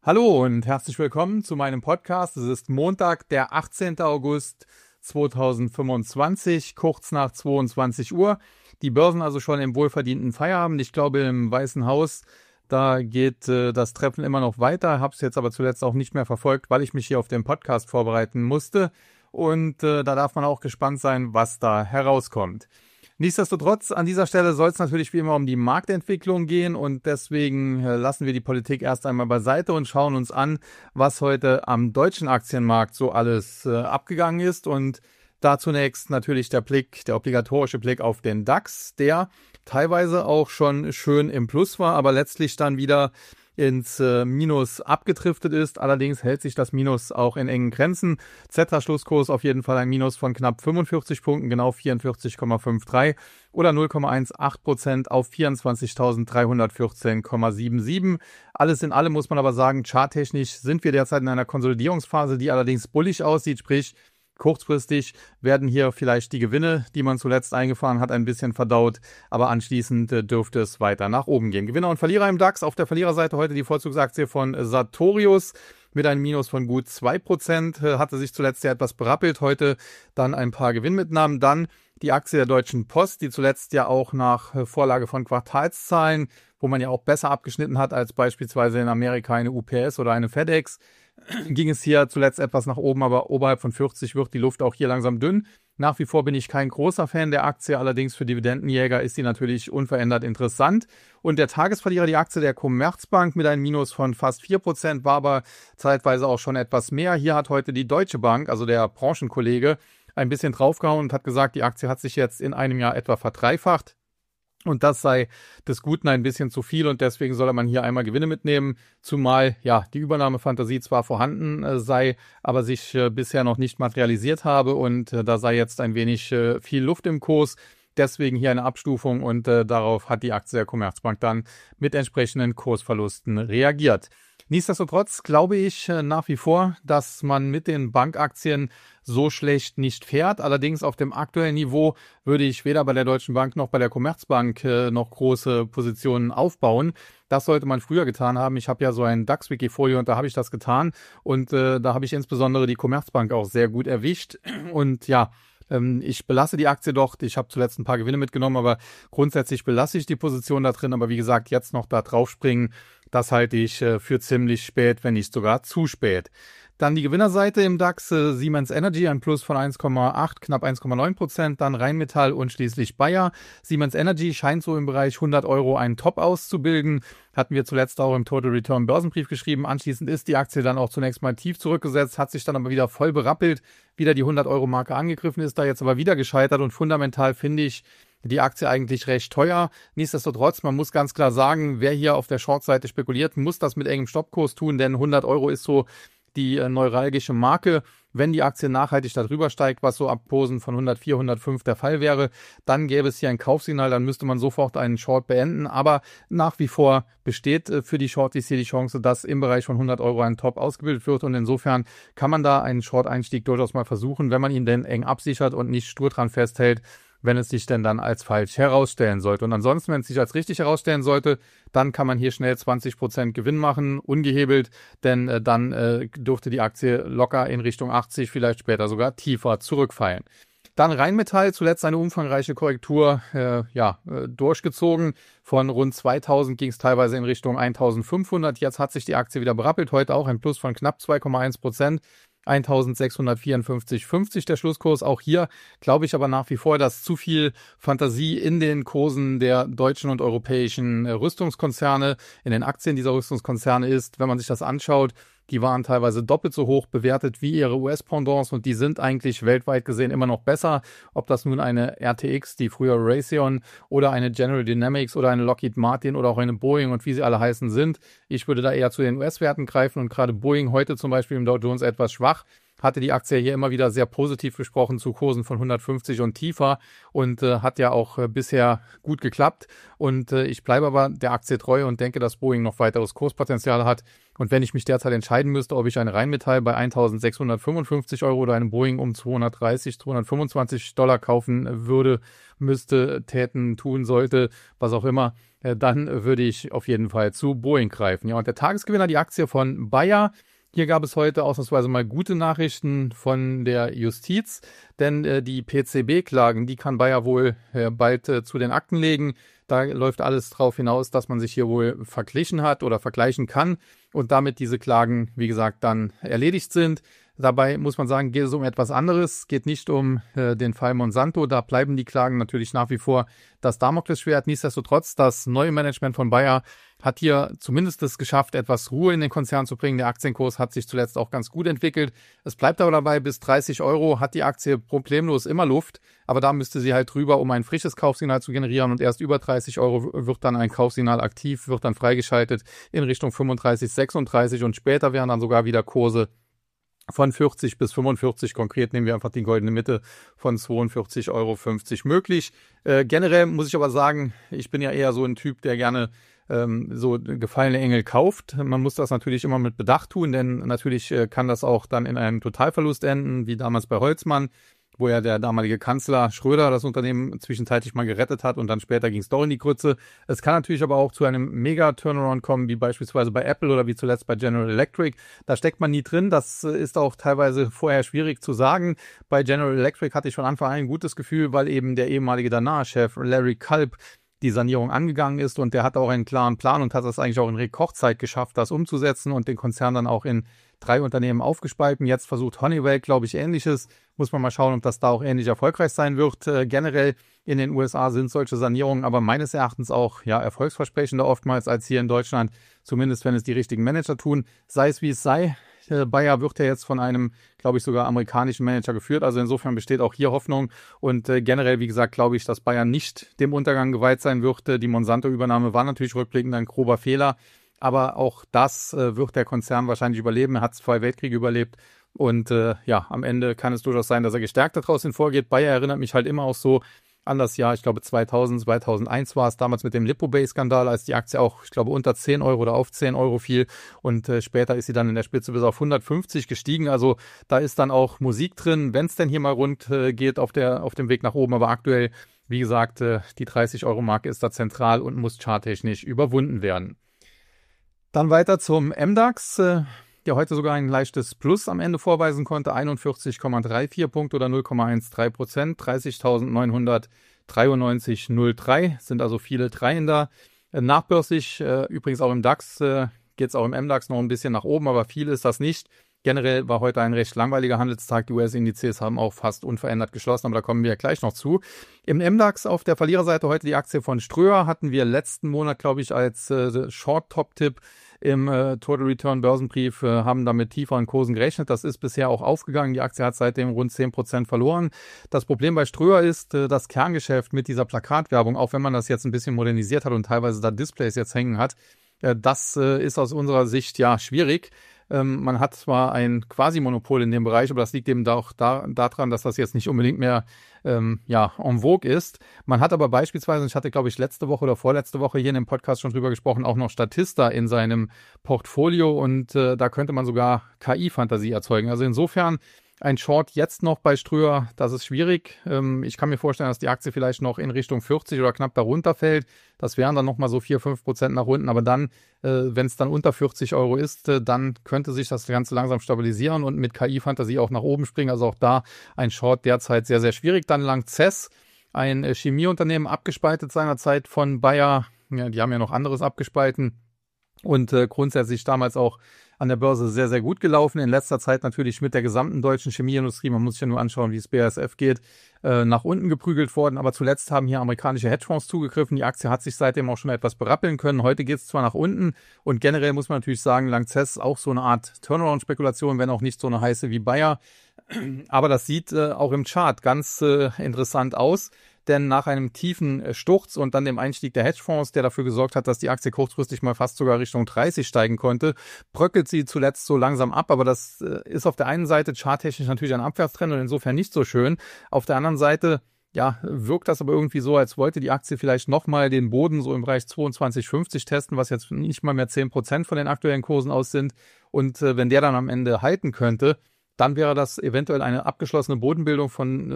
Hallo und herzlich willkommen zu meinem Podcast. Es ist Montag, der 18. August 2025, kurz nach 22 Uhr. Die Börsen also schon im wohlverdienten Feierabend. Ich glaube, im Weißen Haus, da geht das Treffen immer noch weiter. Habe es jetzt aber zuletzt auch nicht mehr verfolgt, weil ich mich hier auf den Podcast vorbereiten musste. Und da darf man auch gespannt sein, was da herauskommt. Nichtsdestotrotz, an dieser Stelle soll es natürlich wie immer um die Marktentwicklung gehen und deswegen lassen wir die Politik erst einmal beiseite und schauen uns an, was heute am deutschen Aktienmarkt so alles abgegangen ist. Und da zunächst natürlich der obligatorische Blick auf den DAX, der teilweise auch schon schön im Plus war, aber letztlich dann wieder ins Minus abgedriftet ist. Allerdings hält sich das Minus auch in engen Grenzen. Xetra-Schlusskurs auf jeden Fall ein Minus von knapp 45 Punkten, genau 44,53 oder 0,18% auf 24.314,77. Alles in allem muss man aber sagen, charttechnisch sind wir derzeit in einer Konsolidierungsphase, die allerdings bullig aussieht, sprich kurzfristig werden hier vielleicht die Gewinne, die man zuletzt eingefahren hat, ein bisschen verdaut, aber anschließend dürfte es weiter nach oben gehen. Gewinner und Verlierer im DAX. Auf der Verliererseite heute die Vorzugsaktie von Sartorius mit einem Minus von gut 2%, hatte sich zuletzt ja etwas berappelt, heute dann ein paar Gewinnmitnahmen. Dann die Aktie der Deutschen Post, die zuletzt ja auch nach Vorlage von Quartalszahlen, wo man ja auch besser abgeschnitten hat als beispielsweise in Amerika eine UPS oder eine FedEx, ging es hier zuletzt etwas nach oben, aber oberhalb von 40 wird die Luft auch hier langsam dünn. Nach wie vor bin ich kein großer Fan der Aktie, allerdings für Dividendenjäger ist sie natürlich unverändert interessant. Und der Tagesverlierer, die Aktie der Commerzbank mit einem Minus von fast 4%, war aber zeitweise auch schon etwas mehr. Hier hat heute die Deutsche Bank, also der Branchenkollege, ein bisschen draufgehauen und hat gesagt, die Aktie hat sich jetzt in einem Jahr etwa verdreifacht. Und das sei des Guten ein bisschen zu viel und deswegen solle man hier einmal Gewinne mitnehmen, zumal ja die Übernahmefantasie zwar vorhanden sei, aber sich bisher noch nicht materialisiert habe und da sei jetzt ein wenig viel Luft im Kurs. Deswegen hier eine Abstufung und darauf hat die Aktie der Commerzbank dann mit entsprechenden Kursverlusten reagiert. Nichtsdestotrotz glaube ich nach wie vor, dass man mit den Bankaktien so schlecht nicht fährt. Allerdings auf dem aktuellen Niveau würde ich weder bei der Deutschen Bank noch bei der Commerzbank noch große Positionen aufbauen. Das sollte man früher getan haben. Ich habe ja so ein DAX-Wikifolio und da habe ich das getan. Und da habe ich insbesondere die Commerzbank auch sehr gut erwischt. Und ja, ich belasse die Aktie doch. Ich habe zuletzt ein paar Gewinne mitgenommen, aber grundsätzlich belasse ich die Position da drin. Aber wie gesagt, jetzt noch da drauf springen, das halte ich für ziemlich spät, wenn nicht sogar zu spät. Dann die Gewinnerseite im DAX, Siemens Energy, ein Plus von 1,8, knapp 1,9%, dann Rheinmetall und schließlich Bayer. Siemens Energy scheint so im Bereich 100 Euro einen Top auszubilden. Hatten wir zuletzt auch im Total Return Börsenbrief geschrieben. Anschließend ist die Aktie dann auch zunächst mal tief zurückgesetzt, hat sich dann aber wieder voll berappelt, wieder die 100-Euro-Marke angegriffen, ist da jetzt aber wieder gescheitert und fundamental finde ich die Aktie eigentlich recht teuer. Nichtsdestotrotz, man muss ganz klar sagen, wer hier auf der Short-Seite spekuliert, muss das mit engem Stoppkurs tun, denn 100 Euro ist so die neuralgische Marke. Wenn die Aktie nachhaltig darüber steigt, was so ab Posen von 104, 105 der Fall wäre, dann gäbe es hier ein Kaufsignal, dann müsste man sofort einen Short beenden. Aber nach wie vor besteht für die Shorties hier die Chance, dass im Bereich von 100 Euro ein Top ausgebildet wird. Und insofern kann man da einen Short-Einstieg durchaus mal versuchen, wenn man ihn denn eng absichert und nicht stur dran festhält, wenn es sich denn dann als falsch herausstellen sollte. Und ansonsten, wenn es sich als richtig herausstellen sollte, dann kann man hier schnell 20% Gewinn machen, ungehebelt, denn dann dürfte die Aktie locker in Richtung 80, vielleicht später sogar tiefer zurückfallen. Dann Rheinmetall, zuletzt eine umfangreiche Korrektur durchgezogen. Von rund 2000 ging es teilweise in Richtung 1500. Jetzt hat sich die Aktie wieder berappelt, heute auch ein Plus von knapp 2,1%. 1654,50 der Schlusskurs. Auch hier glaube ich aber nach wie vor, dass zu viel Fantasie in den Kursen der deutschen und europäischen Rüstungskonzerne, in den Aktien dieser Rüstungskonzerne ist. Wenn man sich das anschaut, die waren teilweise doppelt so hoch bewertet wie ihre US-Pendants und die sind eigentlich weltweit gesehen immer noch besser. Ob das nun eine RTX, die früher Raytheon oder eine General Dynamics oder eine Lockheed Martin oder auch eine Boeing und wie sie alle heißen sind. Ich würde da eher zu den US-Werten greifen und gerade Boeing heute zum Beispiel im Dow Jones etwas schwach. hatte die Aktie hier immer wieder sehr positiv gesprochen zu Kursen von 150 und tiefer und hat ja auch bisher gut geklappt. Und ich bleibe aber der Aktie treu und denke, dass Boeing noch weiteres Kurspotenzial hat. Und wenn ich mich derzeit entscheiden müsste, ob ich eine Rheinmetall bei 1.655 Euro oder eine Boeing um 230, 225 Dollar kaufen würde, müsste, täten, tun sollte, was auch immer, dann würde ich auf jeden Fall zu Boeing greifen. Ja, und der Tagesgewinner, die Aktie von Bayer. Hier gab es heute ausnahmsweise mal gute Nachrichten von der Justiz, denn die PCB-Klagen, die kann Bayer wohl bald zu den Akten legen. Da läuft alles drauf hinaus, dass man sich hier wohl verglichen hat oder vergleichen kann und damit diese Klagen, wie gesagt, dann erledigt sind. Dabei muss man sagen, geht es um etwas anderes, geht nicht um den Fall Monsanto, da bleiben die Klagen natürlich nach wie vor das Damoklesschwert. Nichtsdestotrotz, das neue Management von Bayer hat hier zumindest es geschafft, etwas Ruhe in den Konzern zu bringen. Der Aktienkurs hat sich zuletzt auch ganz gut entwickelt. Es bleibt aber dabei, bis 30 Euro hat die Aktie problemlos immer Luft, aber da müsste sie halt drüber, um ein frisches Kaufsignal zu generieren und erst über 30 Euro wird dann ein Kaufsignal aktiv, wird dann freigeschaltet in Richtung 35, 36 und später wären dann sogar wieder Kurse von 40 bis 45, konkret nehmen wir einfach die goldene Mitte von 42,50 Euro möglich. Generell muss ich aber sagen, ich bin ja eher so ein Typ, der gerne so gefallene Engel kauft. Man muss das natürlich immer mit Bedacht tun, denn natürlich kann das auch dann in einem Totalverlust enden, wie damals bei Holzmann, wo ja der damalige Kanzler Schröder das Unternehmen zwischenzeitlich mal gerettet hat und dann später ging es doch in die Grütze. Es kann natürlich aber auch zu einem Mega-Turnaround kommen, wie beispielsweise bei Apple oder wie zuletzt bei General Electric. Da steckt man nie drin. Das ist auch teilweise vorher schwierig zu sagen. Bei General Electric hatte ich von Anfang an ein gutes Gefühl, weil eben der ehemalige Danaher-Chef Larry Culp die Sanierung angegangen ist und der hat auch einen klaren Plan und hat das eigentlich auch in Rekordzeit geschafft, das umzusetzen und den Konzern dann auch in 3 Unternehmen aufgespalten. Jetzt versucht Honeywell, glaube ich, Ähnliches. Muss man mal schauen, ob das da auch ähnlich erfolgreich sein wird. Generell in den USA sind solche Sanierungen aber meines Erachtens auch erfolgsversprechender oftmals als hier in Deutschland, zumindest wenn es die richtigen Manager tun. Sei es wie es sei. Bayer wird ja jetzt von einem, glaube ich, sogar amerikanischen Manager geführt. Also insofern besteht auch hier Hoffnung. Und generell, wie gesagt, glaube ich, dass Bayer nicht dem Untergang geweiht sein wird. Die Monsanto-Übernahme war natürlich rückblickend ein grober Fehler. Aber auch das wird der Konzern wahrscheinlich überleben. Er hat 2 Weltkriege überlebt. Und am Ende kann es durchaus sein, dass er gestärkt daraus hinvorgeht. Bayer erinnert mich halt immer auch so an das Jahr, ich glaube 2000, 2001 war es, damals mit dem Lipobay-Skandal, als die Aktie auch, ich glaube, unter 10 Euro oder auf 10 Euro fiel und später ist sie dann in der Spitze bis auf 150 gestiegen, also da ist dann auch Musik drin, wenn es denn hier mal rund geht auf dem Weg nach oben, aber aktuell, wie gesagt, die 30-Euro-Marke ist da zentral und muss charttechnisch überwunden werden. Dann weiter zum MDAX, der heute sogar ein leichtes Plus am Ende vorweisen konnte, 41,34 Punkte oder 0,13%, 30.993,03, sind also viele Dreien da. Nachbörslich, übrigens auch im DAX, geht es auch im MDAX noch ein bisschen nach oben, aber viel ist das nicht. Generell war heute ein recht langweiliger Handelstag. Die US-Indizes haben auch fast unverändert geschlossen, aber da kommen wir gleich noch zu. Im MDAX auf der Verliererseite heute die Aktie von Ströer. Hatten wir letzten Monat, glaube ich, als Short-Top-Tipp im Total Return Börsenbrief, haben damit tieferen Kursen gerechnet. Das ist bisher auch aufgegangen. Die Aktie hat seitdem rund 10% verloren. Das Problem bei Ströer ist, das Kerngeschäft mit dieser Plakatwerbung, auch wenn man das jetzt ein bisschen modernisiert hat und teilweise da Displays jetzt hängen hat, das ist aus unserer Sicht schwierig. Man hat zwar ein Quasi-Monopol in dem Bereich, aber das liegt eben auch daran, dass das jetzt nicht unbedingt mehr en vogue ist. Man hat aber beispielsweise, ich hatte, glaube ich, letzte Woche oder vorletzte Woche hier in dem Podcast schon drüber gesprochen, auch noch Statista in seinem Portfolio und da könnte man sogar KI-Fantasie erzeugen. Also insofern ein Short jetzt noch bei Ströer, das ist schwierig. Ich kann mir vorstellen, dass die Aktie vielleicht noch in Richtung 40 oder knapp darunter fällt. Das wären dann nochmal so 4-5% nach unten. Aber dann, wenn es dann unter 40 Euro ist, dann könnte sich das Ganze langsam stabilisieren und mit KI-Fantasie auch nach oben springen. Also auch da ein Short derzeit sehr, sehr schwierig. Dann Lanxess, ein Chemieunternehmen, abgespaltet seinerzeit von Bayer. Ja, die haben ja noch anderes abgespalten. Und grundsätzlich damals auch an der Börse sehr, sehr gut gelaufen. In letzter Zeit natürlich mit der gesamten deutschen Chemieindustrie, man muss sich ja nur anschauen, wie es BASF geht, nach unten geprügelt worden. Aber zuletzt haben hier amerikanische Hedgefonds zugegriffen. Die Aktie hat sich seitdem auch schon etwas berappeln können. Heute geht es zwar nach unten und generell muss man natürlich sagen, Lanxess auch so eine Art Turnaround-Spekulation, wenn auch nicht so eine heiße wie Bayer. Aber das sieht auch im Chart ganz interessant aus. denn nach einem tiefen Sturz und dann dem Einstieg der Hedgefonds, der dafür gesorgt hat, dass die Aktie kurzfristig mal fast sogar Richtung 30 steigen konnte, bröckelt sie zuletzt so langsam ab, aber das ist auf der einen Seite charttechnisch natürlich ein Abwärtstrend und insofern nicht so schön. Auf der anderen Seite ja, wirkt das aber irgendwie so, als wollte die Aktie vielleicht nochmal den Boden so im Bereich 22,50 testen, was jetzt nicht mal mehr 10% von den aktuellen Kursen aus sind. Und wenn der dann am Ende halten könnte, dann wäre das eventuell eine abgeschlossene Bodenbildung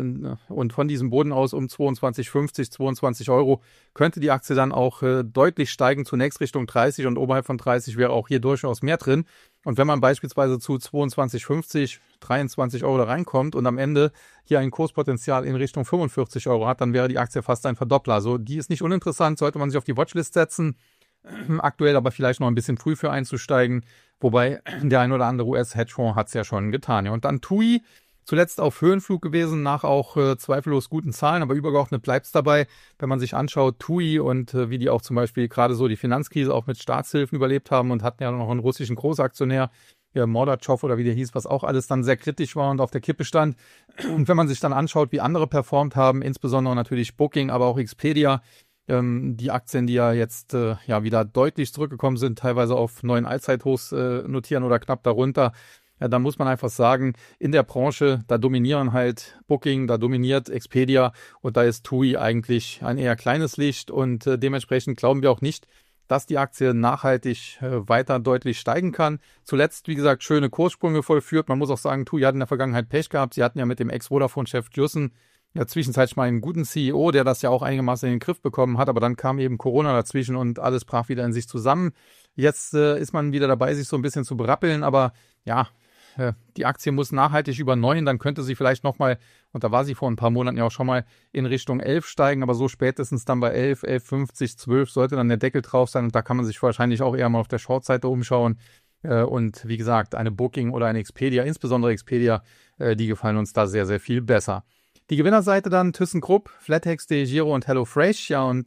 und von diesem Boden aus um 22,50, 22 Euro könnte die Aktie dann auch deutlich steigen, zunächst Richtung 30 und oberhalb von 30 wäre auch hier durchaus mehr drin. Und wenn man beispielsweise zu 22,50, 23 Euro da reinkommt und am Ende hier ein Kurspotenzial in Richtung 45 Euro hat, dann wäre die Aktie fast ein Verdoppler. Also die ist nicht uninteressant, sollte man sich auf die Watchlist setzen. Aktuell aber vielleicht noch ein bisschen früh für einzusteigen, wobei der ein oder andere US-Hedgefonds hat es ja schon getan. Ja. Und dann TUI, zuletzt auf Höhenflug gewesen, nach auch zweifellos guten Zahlen, aber übergeordnet bleibt es dabei, wenn man sich anschaut, TUI und wie die auch zum Beispiel gerade so die Finanzkrise auch mit Staatshilfen überlebt haben und hatten ja noch einen russischen Großaktionär, Mordatschow oder wie der hieß, was auch alles dann sehr kritisch war und auf der Kippe stand. Und wenn man sich dann anschaut, wie andere performt haben, insbesondere natürlich Booking, aber auch Expedia, die Aktien, die ja jetzt wieder deutlich zurückgekommen sind, teilweise auf neuen Allzeithochs notieren oder knapp darunter, da muss man einfach sagen, in der Branche, da dominieren halt Booking, da dominiert Expedia und da ist TUI eigentlich ein eher kleines Licht und dementsprechend glauben wir auch nicht, dass die Aktie nachhaltig weiter deutlich steigen kann. Zuletzt, wie gesagt, schöne Kurssprünge vollführt. Man muss auch sagen, TUI hat in der Vergangenheit Pech gehabt. Sie hatten ja mit dem Ex-Vodafone-Chef Jussen ja zwischenzeitlich mal einen guten CEO, der das ja auch einigermaßen in den Griff bekommen hat, aber dann kam eben Corona dazwischen und alles brach wieder in sich zusammen. Jetzt ist man wieder dabei, sich so ein bisschen zu berappeln, aber ja, die Aktie muss nachhaltig über 9, dann könnte sie vielleicht nochmal, und da war sie vor ein paar Monaten ja auch schon mal, in Richtung 11 steigen, aber so spätestens dann bei 11, 11,50, 12 sollte dann der Deckel drauf sein und da kann man sich wahrscheinlich auch eher mal auf der Short-Seite umschauen. Und wie gesagt, eine Booking oder eine Expedia, insbesondere Expedia, die gefallen uns da sehr, sehr viel besser. Die Gewinnerseite dann ThyssenKrupp, Flatex, DEGIRO und HelloFresh, ja und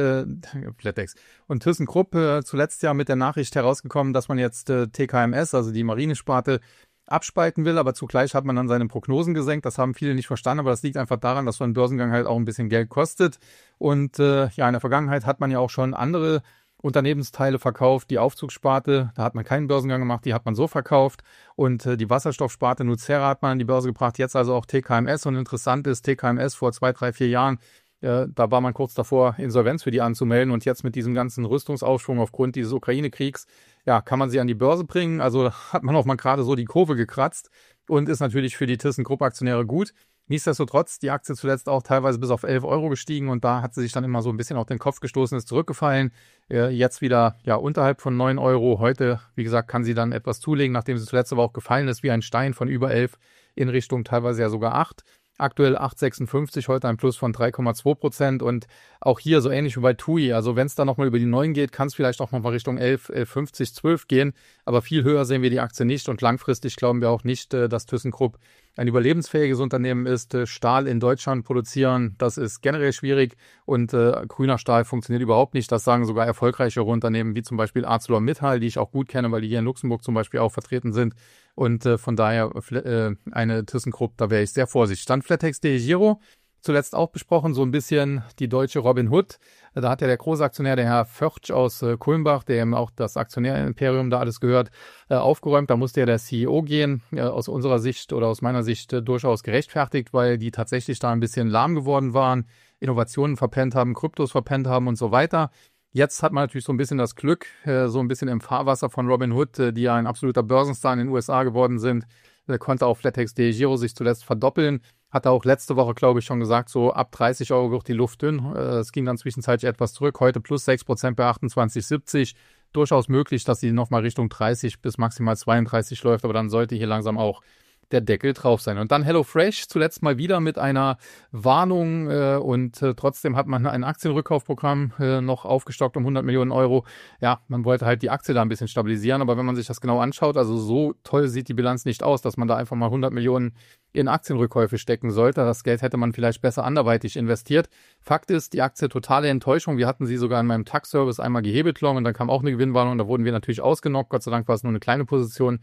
Flatex und ThyssenKrupp zuletzt ja mit der Nachricht herausgekommen, dass man jetzt TKMS, also die Marinesparte, abspalten will, aber zugleich hat man dann seine Prognosen gesenkt. Das haben viele nicht verstanden, aber das liegt einfach daran, dass so ein Börsengang halt auch ein bisschen Geld kostet. Und in der Vergangenheit hat man ja auch schon andere Unternehmensteile verkauft. Die Aufzugssparte, da hat man keinen Börsengang gemacht, die hat man so verkauft. Und die Wasserstoffsparte Nucera hat man an die Börse gebracht, jetzt also auch TKMS. Und interessant ist, TKMS vor 2, 3, 4 Jahren, da war man kurz davor, Insolvenz für die anzumelden. Und jetzt mit diesem ganzen Rüstungsaufschwung aufgrund dieses Ukraine-Kriegs, ja, kann man sie an die Börse bringen. Also hat man auch mal gerade so die Kurve gekratzt und ist natürlich für die ThyssenKrupp-Aktionäre gut. Nichtsdestotrotz, die Aktie zuletzt auch teilweise bis auf 11 Euro gestiegen und da hat sie sich dann immer so ein bisschen auf den Kopf gestoßen, ist zurückgefallen. Jetzt wieder unterhalb von 9 Euro. Heute, wie gesagt, kann sie dann etwas zulegen, nachdem sie zuletzt aber auch gefallen ist, wie ein Stein von über 11 in Richtung teilweise ja sogar 8. Aktuell 8,56, heute ein Plus von 3,2% und auch hier so ähnlich wie bei TUI. Also wenn es da nochmal über die 9 geht, kann es vielleicht auch nochmal Richtung 11, 11,50, 12 gehen. Aber viel höher sehen wir die Aktie nicht und langfristig glauben wir auch nicht, dass ThyssenKrupp ein überlebensfähiges Unternehmen ist. Stahl in Deutschland produzieren, das ist generell schwierig und grüner Stahl funktioniert überhaupt nicht. Das sagen sogar erfolgreichere Unternehmen wie zum Beispiel ArcelorMittal, die ich auch gut kenne, weil die hier in Luxemburg zum Beispiel auch vertreten sind. Und von daher eine ThyssenKrupp, da wäre ich sehr vorsichtig. Dann Flatex DEGIRO, zuletzt auch besprochen, so ein bisschen die deutsche Robin Hood. Da hat ja der Großaktionär, der Herr Förtsch aus Kulmbach, der eben auch das Aktionärimperium da alles gehört, aufgeräumt. Da musste ja der CEO gehen, aus unserer Sicht oder aus meiner Sicht durchaus gerechtfertigt, weil die tatsächlich da ein bisschen lahm geworden waren, Innovationen verpennt haben, Kryptos verpennt haben und so weiter. Jetzt hat man natürlich so ein bisschen das Glück, so ein bisschen im Fahrwasser von Robinhood, die ja ein absoluter Börsenstar in den USA geworden sind, konnte auch Flatex DEGIRO sich zuletzt verdoppeln. Hat er auch letzte Woche, glaube ich, schon gesagt, so ab 30 Euro wird die Luft dünn. Es ging dann zwischenzeitlich etwas zurück. Heute plus 6% bei 28,70. Durchaus möglich, dass sie nochmal Richtung 30 bis maximal 32 läuft, aber dann sollte hier langsam auch der Deckel drauf sein. Und dann HelloFresh, zuletzt mal wieder mit einer Warnung und trotzdem hat man ein Aktienrückkaufprogramm noch aufgestockt um 100 Millionen Euro. Ja, man wollte halt die Aktie da ein bisschen stabilisieren, aber wenn man sich das genau anschaut, also so toll sieht die Bilanz nicht aus, dass man da einfach mal 100 Millionen in Aktienrückkäufe stecken sollte. Das Geld hätte man vielleicht besser anderweitig investiert. Fakt ist, die Aktie totale Enttäuschung. Wir hatten sie sogar in meinem Tax-Service einmal gehebelt long und dann kam auch eine Gewinnwarnung und da wurden wir natürlich ausgenockt. Gott sei Dank war es nur eine kleine Position.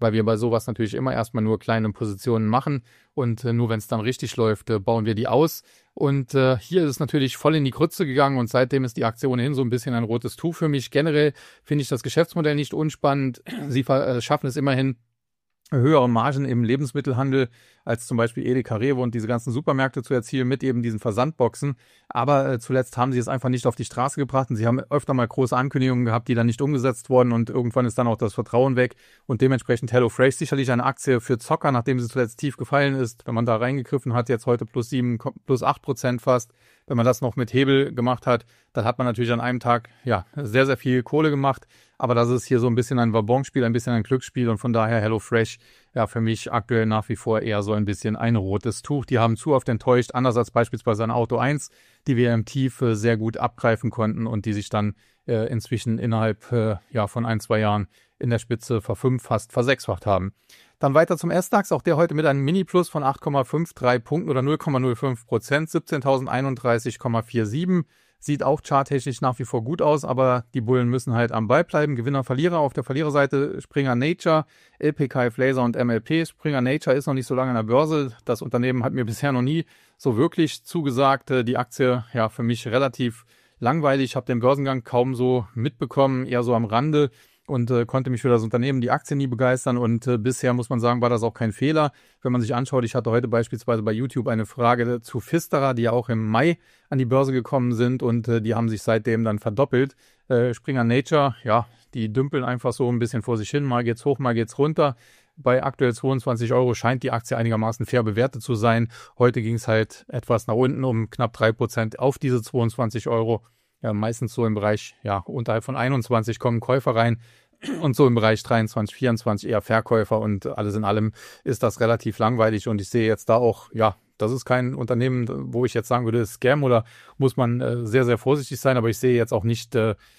weil wir bei sowas natürlich immer erstmal nur kleine Positionen machen und nur wenn es dann richtig läuft, bauen wir die aus. Und hier ist es natürlich voll in die Grütze gegangen und seitdem ist die Aktie ohnehin so ein bisschen ein rotes Tuch für mich. Generell finde ich das Geschäftsmodell nicht unspannend. Sie schaffen es immerhin, höhere Margen im Lebensmittelhandel als zum Beispiel Edeka, Rewe und diese ganzen Supermärkte zu erzielen mit eben diesen Versandboxen. Aber zuletzt haben sie es einfach nicht auf die Straße gebracht und sie haben öfter mal große Ankündigungen gehabt, die dann nicht umgesetzt wurden und irgendwann ist dann auch das Vertrauen weg und dementsprechend HelloFresh sicherlich eine Aktie für Zocker, nachdem sie zuletzt tief gefallen ist. Wenn man da reingegriffen hat, jetzt heute plus 8% fast. Wenn man das noch mit Hebel gemacht hat, dann hat man natürlich an einem Tag ja sehr, sehr viel Kohle gemacht. Aber das ist hier so ein bisschen ein Wabonspiel, ein bisschen ein Glücksspiel und von daher HelloFresh ja für mich aktuell nach wie vor eher so ein bisschen ein rotes Tuch. Die haben zu oft enttäuscht, anders als beispielsweise ein Auto 1, die wir im Tief sehr gut abgreifen konnten und die sich dann inzwischen innerhalb von 1-2 Jahren in der Spitze fast versechsfacht haben. Dann weiter zum SDAX, auch der heute mit einem Mini-Plus von 8,53 Punkten oder 0,05%, 17.031,47. Sieht auch charttechnisch nach wie vor gut aus, aber die Bullen müssen halt am Ball bleiben. Gewinner, Verlierer. Auf der Verliererseite Springer Nature, LPKF Laser und MLP. Springer Nature ist noch nicht so lange an der Börse. Das Unternehmen hat mir bisher noch nie so wirklich zugesagt. Die Aktie ja für mich relativ langweilig. Ich habe den Börsengang kaum so mitbekommen, eher so am Rande. Und konnte mich für das Unternehmen, die Aktie nie begeistern und bisher muss man sagen, war das auch kein Fehler. Wenn man sich anschaut, ich hatte heute beispielsweise bei YouTube eine Frage zu Pfisterer, die ja auch im Mai an die Börse gekommen sind und die haben sich seitdem dann verdoppelt. Springer Nature, ja, die dümpeln einfach so ein bisschen vor sich hin, mal geht's hoch, mal geht's runter. Bei aktuell 22 € scheint die Aktie einigermaßen fair bewertet zu sein. Heute ging es halt etwas nach unten um knapp 3% auf diese 22 €. Ja, meistens so im Bereich, ja, unterhalb von 21 kommen Käufer rein und so im Bereich 23, 24 eher Verkäufer und alles in allem ist das relativ langweilig und ich sehe jetzt da auch, ja, das ist kein Unternehmen, wo ich jetzt sagen würde, ist Scam oder muss man sehr, sehr vorsichtig sein, aber ich sehe jetzt auch nicht,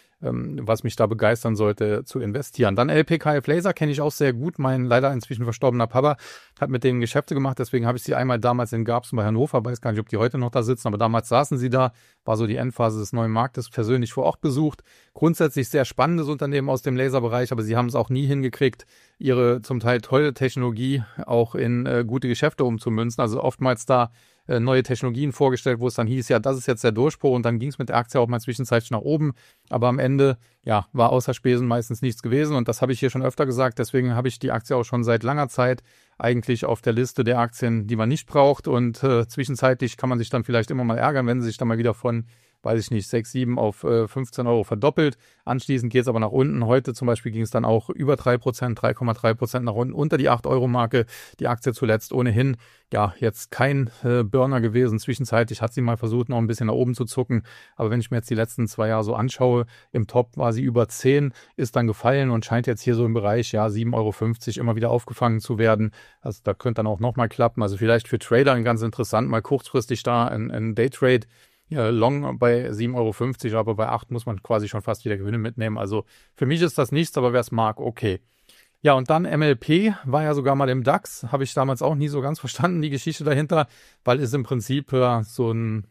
was mich da begeistern sollte, zu investieren. Dann LPKF Laser kenne ich auch sehr gut. Mein leider inzwischen verstorbener Papa hat mit denen Geschäfte gemacht. Deswegen habe ich sie einmal damals in Garbsen bei Hannover, weiß gar nicht, ob die heute noch da sitzen, aber damals saßen sie da. War so die Endphase des neuen Marktes, persönlich vor Ort besucht. Grundsätzlich sehr spannendes Unternehmen aus dem Laserbereich, aber sie haben es auch nie hingekriegt, ihre zum Teil tolle Technologie auch in gute Geschäfte umzumünzen. Also oftmals da neue Technologien vorgestellt, wo es dann hieß, ja, das ist jetzt der Durchbruch und dann ging es mit der Aktie auch mal zwischenzeitlich nach oben, aber am Ende, ja, war außer Spesen meistens nichts gewesen und das habe ich hier schon öfter gesagt, deswegen habe ich die Aktie auch schon seit langer Zeit eigentlich auf der Liste der Aktien, die man nicht braucht und zwischenzeitlich kann man sich dann vielleicht immer mal ärgern, wenn sie sich dann mal wieder von, weiß ich nicht, 6, 7 auf 15 € verdoppelt. Anschließend geht es aber nach unten. Heute zum Beispiel ging es dann auch über 3%, 3,3% nach unten, unter die 8-€ Die Aktie zuletzt ohnehin, ja, jetzt kein Burner gewesen. Zwischenzeitlich hat sie mal versucht, noch ein bisschen nach oben zu zucken. Aber wenn ich mir jetzt die letzten 2 Jahre so anschaue, im Top war sie über 10, ist dann gefallen und scheint jetzt hier so im Bereich, ja, 7,50 € immer wieder aufgefangen zu werden. Also da könnte dann auch nochmal klappen. Also vielleicht für Trader ganz interessant, mal kurzfristig da ein Daytrade. Ja, Long bei 7,50 €, aber bei 8 muss man quasi schon fast wieder Gewinne mitnehmen. Also für mich ist das nichts, aber wer es mag, okay. Ja, und dann MLP war ja sogar mal im DAX, habe ich damals auch nie so ganz verstanden, die Geschichte dahinter, weil es im Prinzip so ein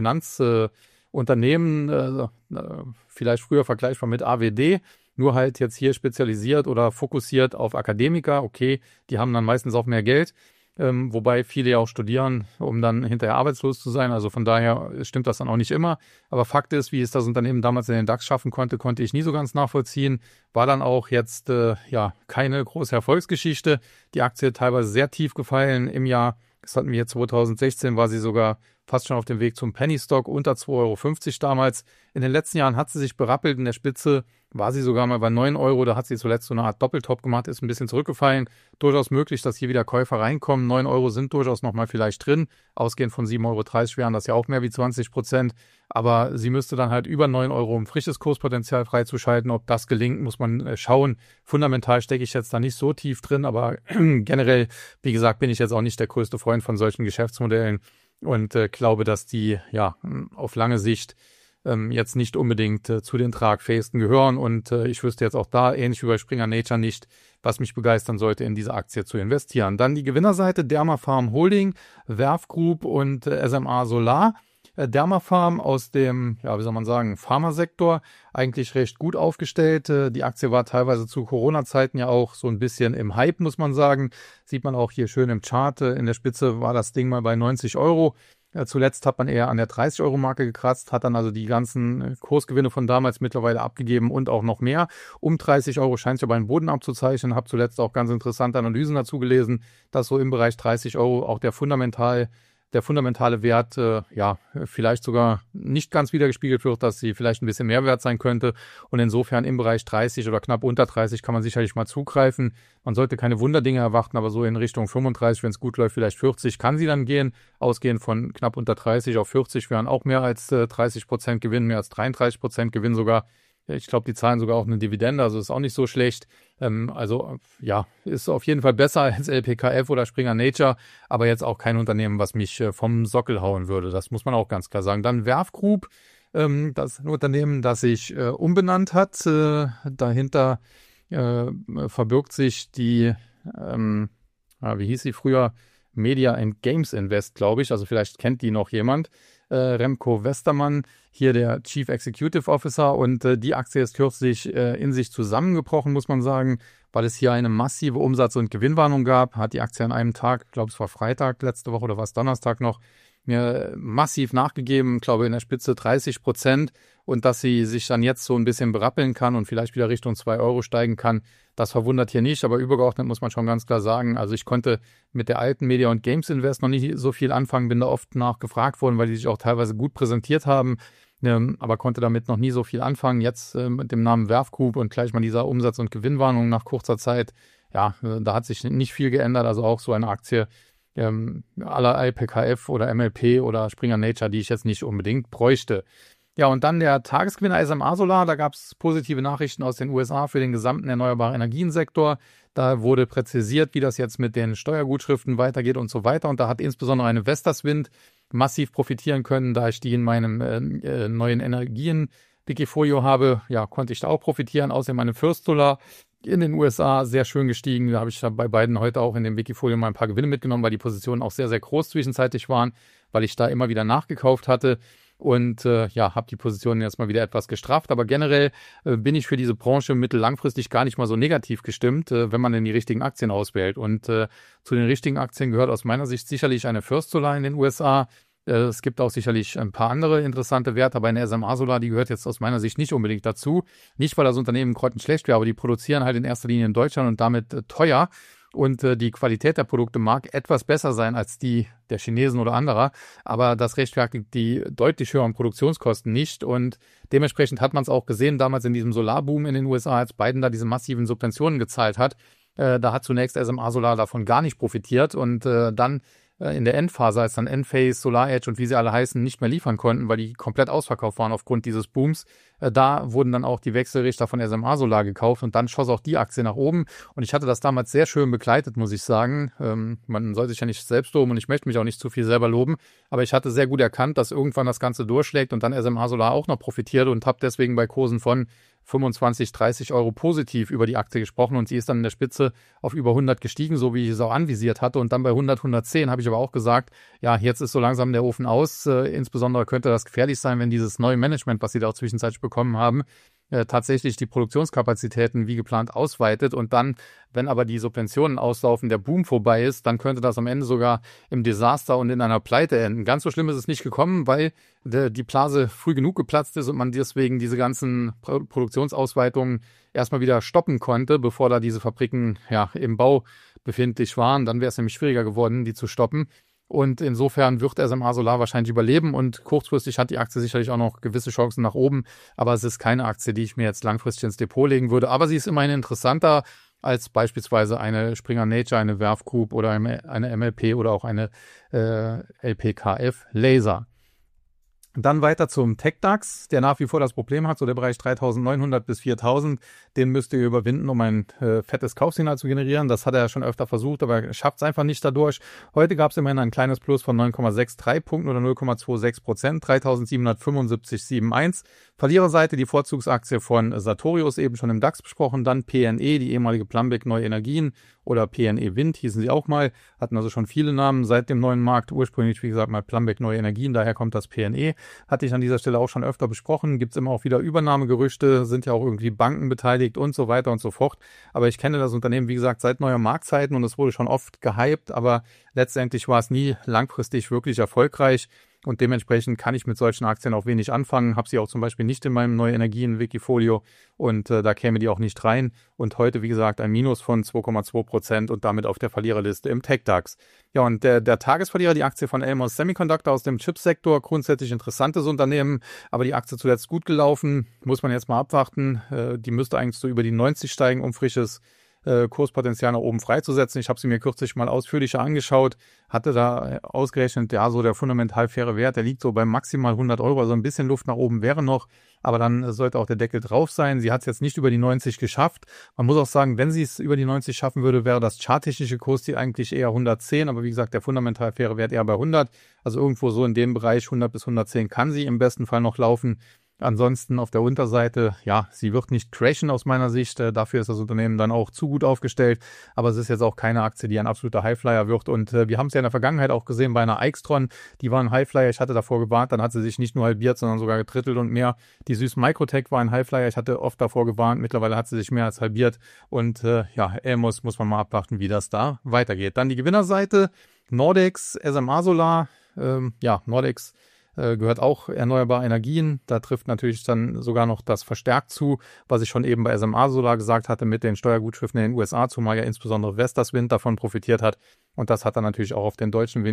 Finanzunternehmen, vielleicht früher vergleichbar mit AWD, nur halt jetzt hier spezialisiert oder fokussiert auf Akademiker. Okay, die haben dann meistens auch mehr Geld. Wobei viele ja auch studieren, um dann hinterher arbeitslos zu sein. Also von daher stimmt das dann auch nicht immer. Aber Fakt ist, wie es das Unternehmen damals in den DAX schaffen konnte, konnte ich nie so ganz nachvollziehen. War dann auch jetzt keine große Erfolgsgeschichte. Die Aktie teilweise sehr tief gefallen im Jahr. Das hatten wir jetzt 2016, war sie sogar fast schon auf dem Weg zum Penny Stock, unter 2,50 € damals. In den letzten Jahren hat sie sich berappelt. In der Spitze war sie sogar mal bei 9 €. Da hat sie zuletzt so eine Art Doppeltop gemacht, ist ein bisschen zurückgefallen. Durchaus möglich, dass hier wieder Käufer reinkommen. 9 € sind durchaus nochmal vielleicht drin. Ausgehend von 7,30 € wären das ja auch mehr wie 20%. Aber sie müsste dann halt über 9 €, um frisches Kurspotenzial freizuschalten. Ob das gelingt, muss man schauen. Fundamental stecke ich jetzt da nicht so tief drin, aber generell, wie gesagt, bin ich jetzt auch nicht der größte Freund von solchen Geschäftsmodellen und glaube, dass die ja auf lange Sicht jetzt nicht unbedingt zu den tragfähigsten gehören und ich wüsste jetzt auch da, ähnlich wie bei Springer Nature nicht, was mich begeistern sollte, in diese Aktie zu investieren. Dann die Gewinnerseite, Dermafarm Holding, Verf Group und SMA Solar. Dermafarm aus dem, ja, wie soll man sagen, Pharmasektor, eigentlich recht gut aufgestellt. Die Aktie war teilweise zu Corona-Zeiten ja auch so ein bisschen im Hype, muss man sagen. Sieht man auch hier schön im Chart. In der Spitze war das Ding mal bei 90 Euro. Zuletzt hat man eher an der 30-Euro-Marke gekratzt, hat dann also die ganzen Kursgewinne von damals mittlerweile abgegeben und auch noch mehr. Um 30 Euro scheint sich aber einen Boden abzuzeichnen. Habe zuletzt auch ganz interessante Analysen dazu gelesen, dass so im Bereich 30 Euro auch der fundamentale Wert vielleicht sogar nicht ganz wiedergespiegelt wird, dass sie vielleicht ein bisschen mehr wert sein könnte. Und insofern im Bereich 30 oder knapp unter 30 kann man sicherlich mal zugreifen. Man sollte keine Wunderdinge erwarten, aber so in Richtung 35, wenn es gut läuft, vielleicht 40 kann sie dann gehen. Ausgehend von knapp unter 30 auf 40 wären auch mehr als 30% Gewinn, mehr als 33% Gewinn sogar. Ich glaube, die zahlen sogar auch eine Dividende, also ist auch nicht so schlecht. Ist auf jeden Fall besser als LPKF oder Springer Nature, aber jetzt auch kein Unternehmen, was mich vom Sockel hauen würde. Das muss man auch ganz klar sagen. Dann Verve Group, das ist ein Unternehmen, das sich umbenannt hat. Dahinter verbirgt sich die, wie hieß sie früher? Media and Games Invest, glaube ich. Also vielleicht kennt die noch jemand. Remco Westermann, hier der Chief Executive Officer, und die Aktie ist kürzlich in sich zusammengebrochen, muss man sagen, weil es hier eine massive Umsatz- und Gewinnwarnung gab. Hat die Aktie an einem Tag, ich glaube es war Freitag letzte Woche oder war es Donnerstag noch, mir massiv nachgegeben, glaube in der Spitze 30%, und dass sie sich dann jetzt so ein bisschen berappeln kann und vielleicht wieder Richtung 2 Euro steigen kann, das verwundert hier nicht, aber übergeordnet muss man schon ganz klar sagen, also ich konnte mit der alten Media und Games Invest noch nicht so viel anfangen, bin da oft nachgefragt worden, weil die sich auch teilweise gut präsentiert haben, aber konnte damit noch nie so viel anfangen. Jetzt mit dem Namen Verve Group und gleich mal dieser Umsatz- und Gewinnwarnung nach kurzer Zeit, da hat sich nicht viel geändert, also auch so eine Aktie à la IPKF oder MLP oder Springer Nature, die ich jetzt nicht unbedingt bräuchte. Ja, und dann der Tagesgewinner SMA Solar, da gab es positive Nachrichten aus den USA für den gesamten erneuerbaren Energiensektor. Da wurde präzisiert, wie das jetzt mit den Steuergutschriften weitergeht und so weiter. Und da hat insbesondere eine Vestas Wind massiv profitieren können, da ich die in meinem neuen Energien-Wikifolio habe. Ja, konnte ich da auch profitieren. Außerdem meine First Solar in den USA sehr schön gestiegen. Da habe ich bei beiden heute auch in dem Wikifolio mal ein paar Gewinne mitgenommen, weil die Positionen auch sehr, sehr groß zwischenzeitlich waren, weil ich da immer wieder nachgekauft hatte. Und habe die Positionen jetzt mal wieder etwas gestrafft. Aber generell bin ich für diese Branche mittellangfristig gar nicht mal so negativ gestimmt, wenn man denn die richtigen Aktien auswählt. Und zu den richtigen Aktien gehört aus meiner Sicht sicherlich eine First Solar in den USA. Es gibt auch sicherlich ein paar andere interessante Werte, aber eine SMA Solar, die gehört jetzt aus meiner Sicht nicht unbedingt dazu. Nicht, weil das Unternehmen grottenschlecht wäre, aber die produzieren halt in erster Linie in Deutschland und damit teuer. Und die Qualität der Produkte mag etwas besser sein als die der Chinesen oder anderer, aber das rechtfertigt die deutlich höheren Produktionskosten nicht. Und dementsprechend hat man es auch gesehen, damals in diesem Solarboom in den USA, als Biden da diese massiven Subventionen gezahlt hat. Da hat zunächst SMA Solar davon gar nicht profitiert und dann in der Endphase, als dann Enphase, SolarEdge und wie sie alle heißen, nicht mehr liefern konnten, weil die komplett ausverkauft waren aufgrund dieses Booms. Da wurden dann auch die Wechselrichter von SMA Solar gekauft und dann schoss auch die Aktie nach oben. Und ich hatte das damals sehr schön begleitet, muss ich sagen. Man soll sich ja nicht selbst loben und ich möchte mich auch nicht zu viel selber loben. Aber ich hatte sehr gut erkannt, dass irgendwann das Ganze durchschlägt und dann SMA Solar auch noch profitiert und habe deswegen bei Kursen von 25, 30 Euro positiv über die Aktie gesprochen und sie ist dann in der Spitze auf über 100 gestiegen, so wie ich es auch anvisiert hatte, und dann bei 100, 110 habe ich aber auch gesagt, ja, jetzt ist so langsam der Ofen aus, insbesondere könnte das gefährlich sein, wenn dieses neue Management, was sie da auch zwischenzeitlich bekommen haben, tatsächlich die Produktionskapazitäten wie geplant ausweitet und dann, wenn aber die Subventionen auslaufen, der Boom vorbei ist, dann könnte das am Ende sogar im Desaster und in einer Pleite enden. Ganz so schlimm ist es nicht gekommen, weil die Blase früh genug geplatzt ist und man deswegen diese ganzen Produktionsausweitungen erstmal wieder stoppen konnte, bevor da diese Fabriken im Bau befindlich waren. Dann wäre es nämlich schwieriger geworden, die zu stoppen. Und insofern wird SMA Solar wahrscheinlich überleben und kurzfristig hat die Aktie sicherlich auch noch gewisse Chancen nach oben. Aber es ist keine Aktie, die ich mir jetzt langfristig ins Depot legen würde. Aber sie ist immerhin interessanter als beispielsweise eine Springer Nature, eine Verve Group oder eine MLP oder auch eine LPKF Laser. Dann weiter zum TechDAX, der nach wie vor das Problem hat, so der Bereich 3.900 bis 4.000, den müsst ihr überwinden, um ein fettes Kaufsignal zu generieren. Das hat er ja schon öfter versucht, aber er schafft es einfach nicht dadurch. Heute gab es immerhin ein kleines Plus von 9,63 Punkten oder 0,26%, 3.775,71. Verliererseite die Vorzugsaktie von Sartorius, eben schon im DAX besprochen, dann PNE, die ehemalige Plumbeck Neue Energien oder PNE Wind hießen sie auch mal, hatten also schon viele Namen seit dem neuen Markt, ursprünglich wie gesagt mal Plumbeck Neue Energien, daher kommt das PNE. Hatte ich an dieser Stelle auch schon öfter besprochen. Gibt es immer auch wieder Übernahmegerüchte, sind ja auch irgendwie Banken beteiligt und so weiter und so fort. Aber ich kenne das Unternehmen, wie gesagt, seit neuer Marktzeiten und es wurde schon oft gehypt, aber letztendlich war es nie langfristig wirklich erfolgreich. Und dementsprechend kann ich mit solchen Aktien auch wenig anfangen. Habe sie auch zum Beispiel nicht in meinem Neue Energien Wikifolio und da käme die auch nicht rein. Und heute, wie gesagt, ein Minus von 2,2% und damit auf der Verliererliste im TechDAX. Ja, und der Tagesverlierer, die Aktie von Elmos Semiconductor aus dem Chipsektor, grundsätzlich interessantes Unternehmen, aber die Aktie zuletzt gut gelaufen, muss man jetzt mal abwarten. Die müsste eigentlich so über die 90 steigen, um frisches Kurspotenzial nach oben freizusetzen. Ich habe sie mir kürzlich mal ausführlicher angeschaut, hatte da ausgerechnet, ja, so der fundamental faire Wert, der liegt so bei maximal 100 Euro, also ein bisschen Luft nach oben wäre noch, aber dann sollte auch der Deckel drauf sein. Sie hat es jetzt nicht über die 90 geschafft. Man muss auch sagen, wenn sie es über die 90 schaffen würde, wäre das charttechnische Kursziel eigentlich eher 110, aber wie gesagt, der fundamental faire Wert eher bei 100, also irgendwo so in dem Bereich 100 bis 110 kann sie im besten Fall noch laufen. Ansonsten auf der Unterseite, ja, sie wird nicht crashen aus meiner Sicht. Dafür ist das Unternehmen dann auch zu gut aufgestellt. Aber es ist jetzt auch keine Aktie, die ein absoluter Highflyer wird. Und wir haben es ja in der Vergangenheit auch gesehen bei einer Aixtron. Die war ein Highflyer. Ich hatte davor gewarnt. Dann hat sie sich nicht nur halbiert, sondern sogar gedrittelt und mehr. Die Süß Microtech war ein Highflyer. Ich hatte oft davor gewarnt. Mittlerweile hat sie sich mehr als halbiert. Und ja, Elmos muss man mal abwarten, wie das da weitergeht. Dann die Gewinnerseite. Nordex, SMA Solar. Nordex gehört auch erneuerbare Energien. Da trifft natürlich dann sogar noch das verstärkt zu, was ich schon eben bei SMA Solar gesagt hatte mit den Steuergutschriften in den USA, zumal ja insbesondere Vestas Wind davon profitiert hat. Und das hat dann natürlich auch auf den deutschen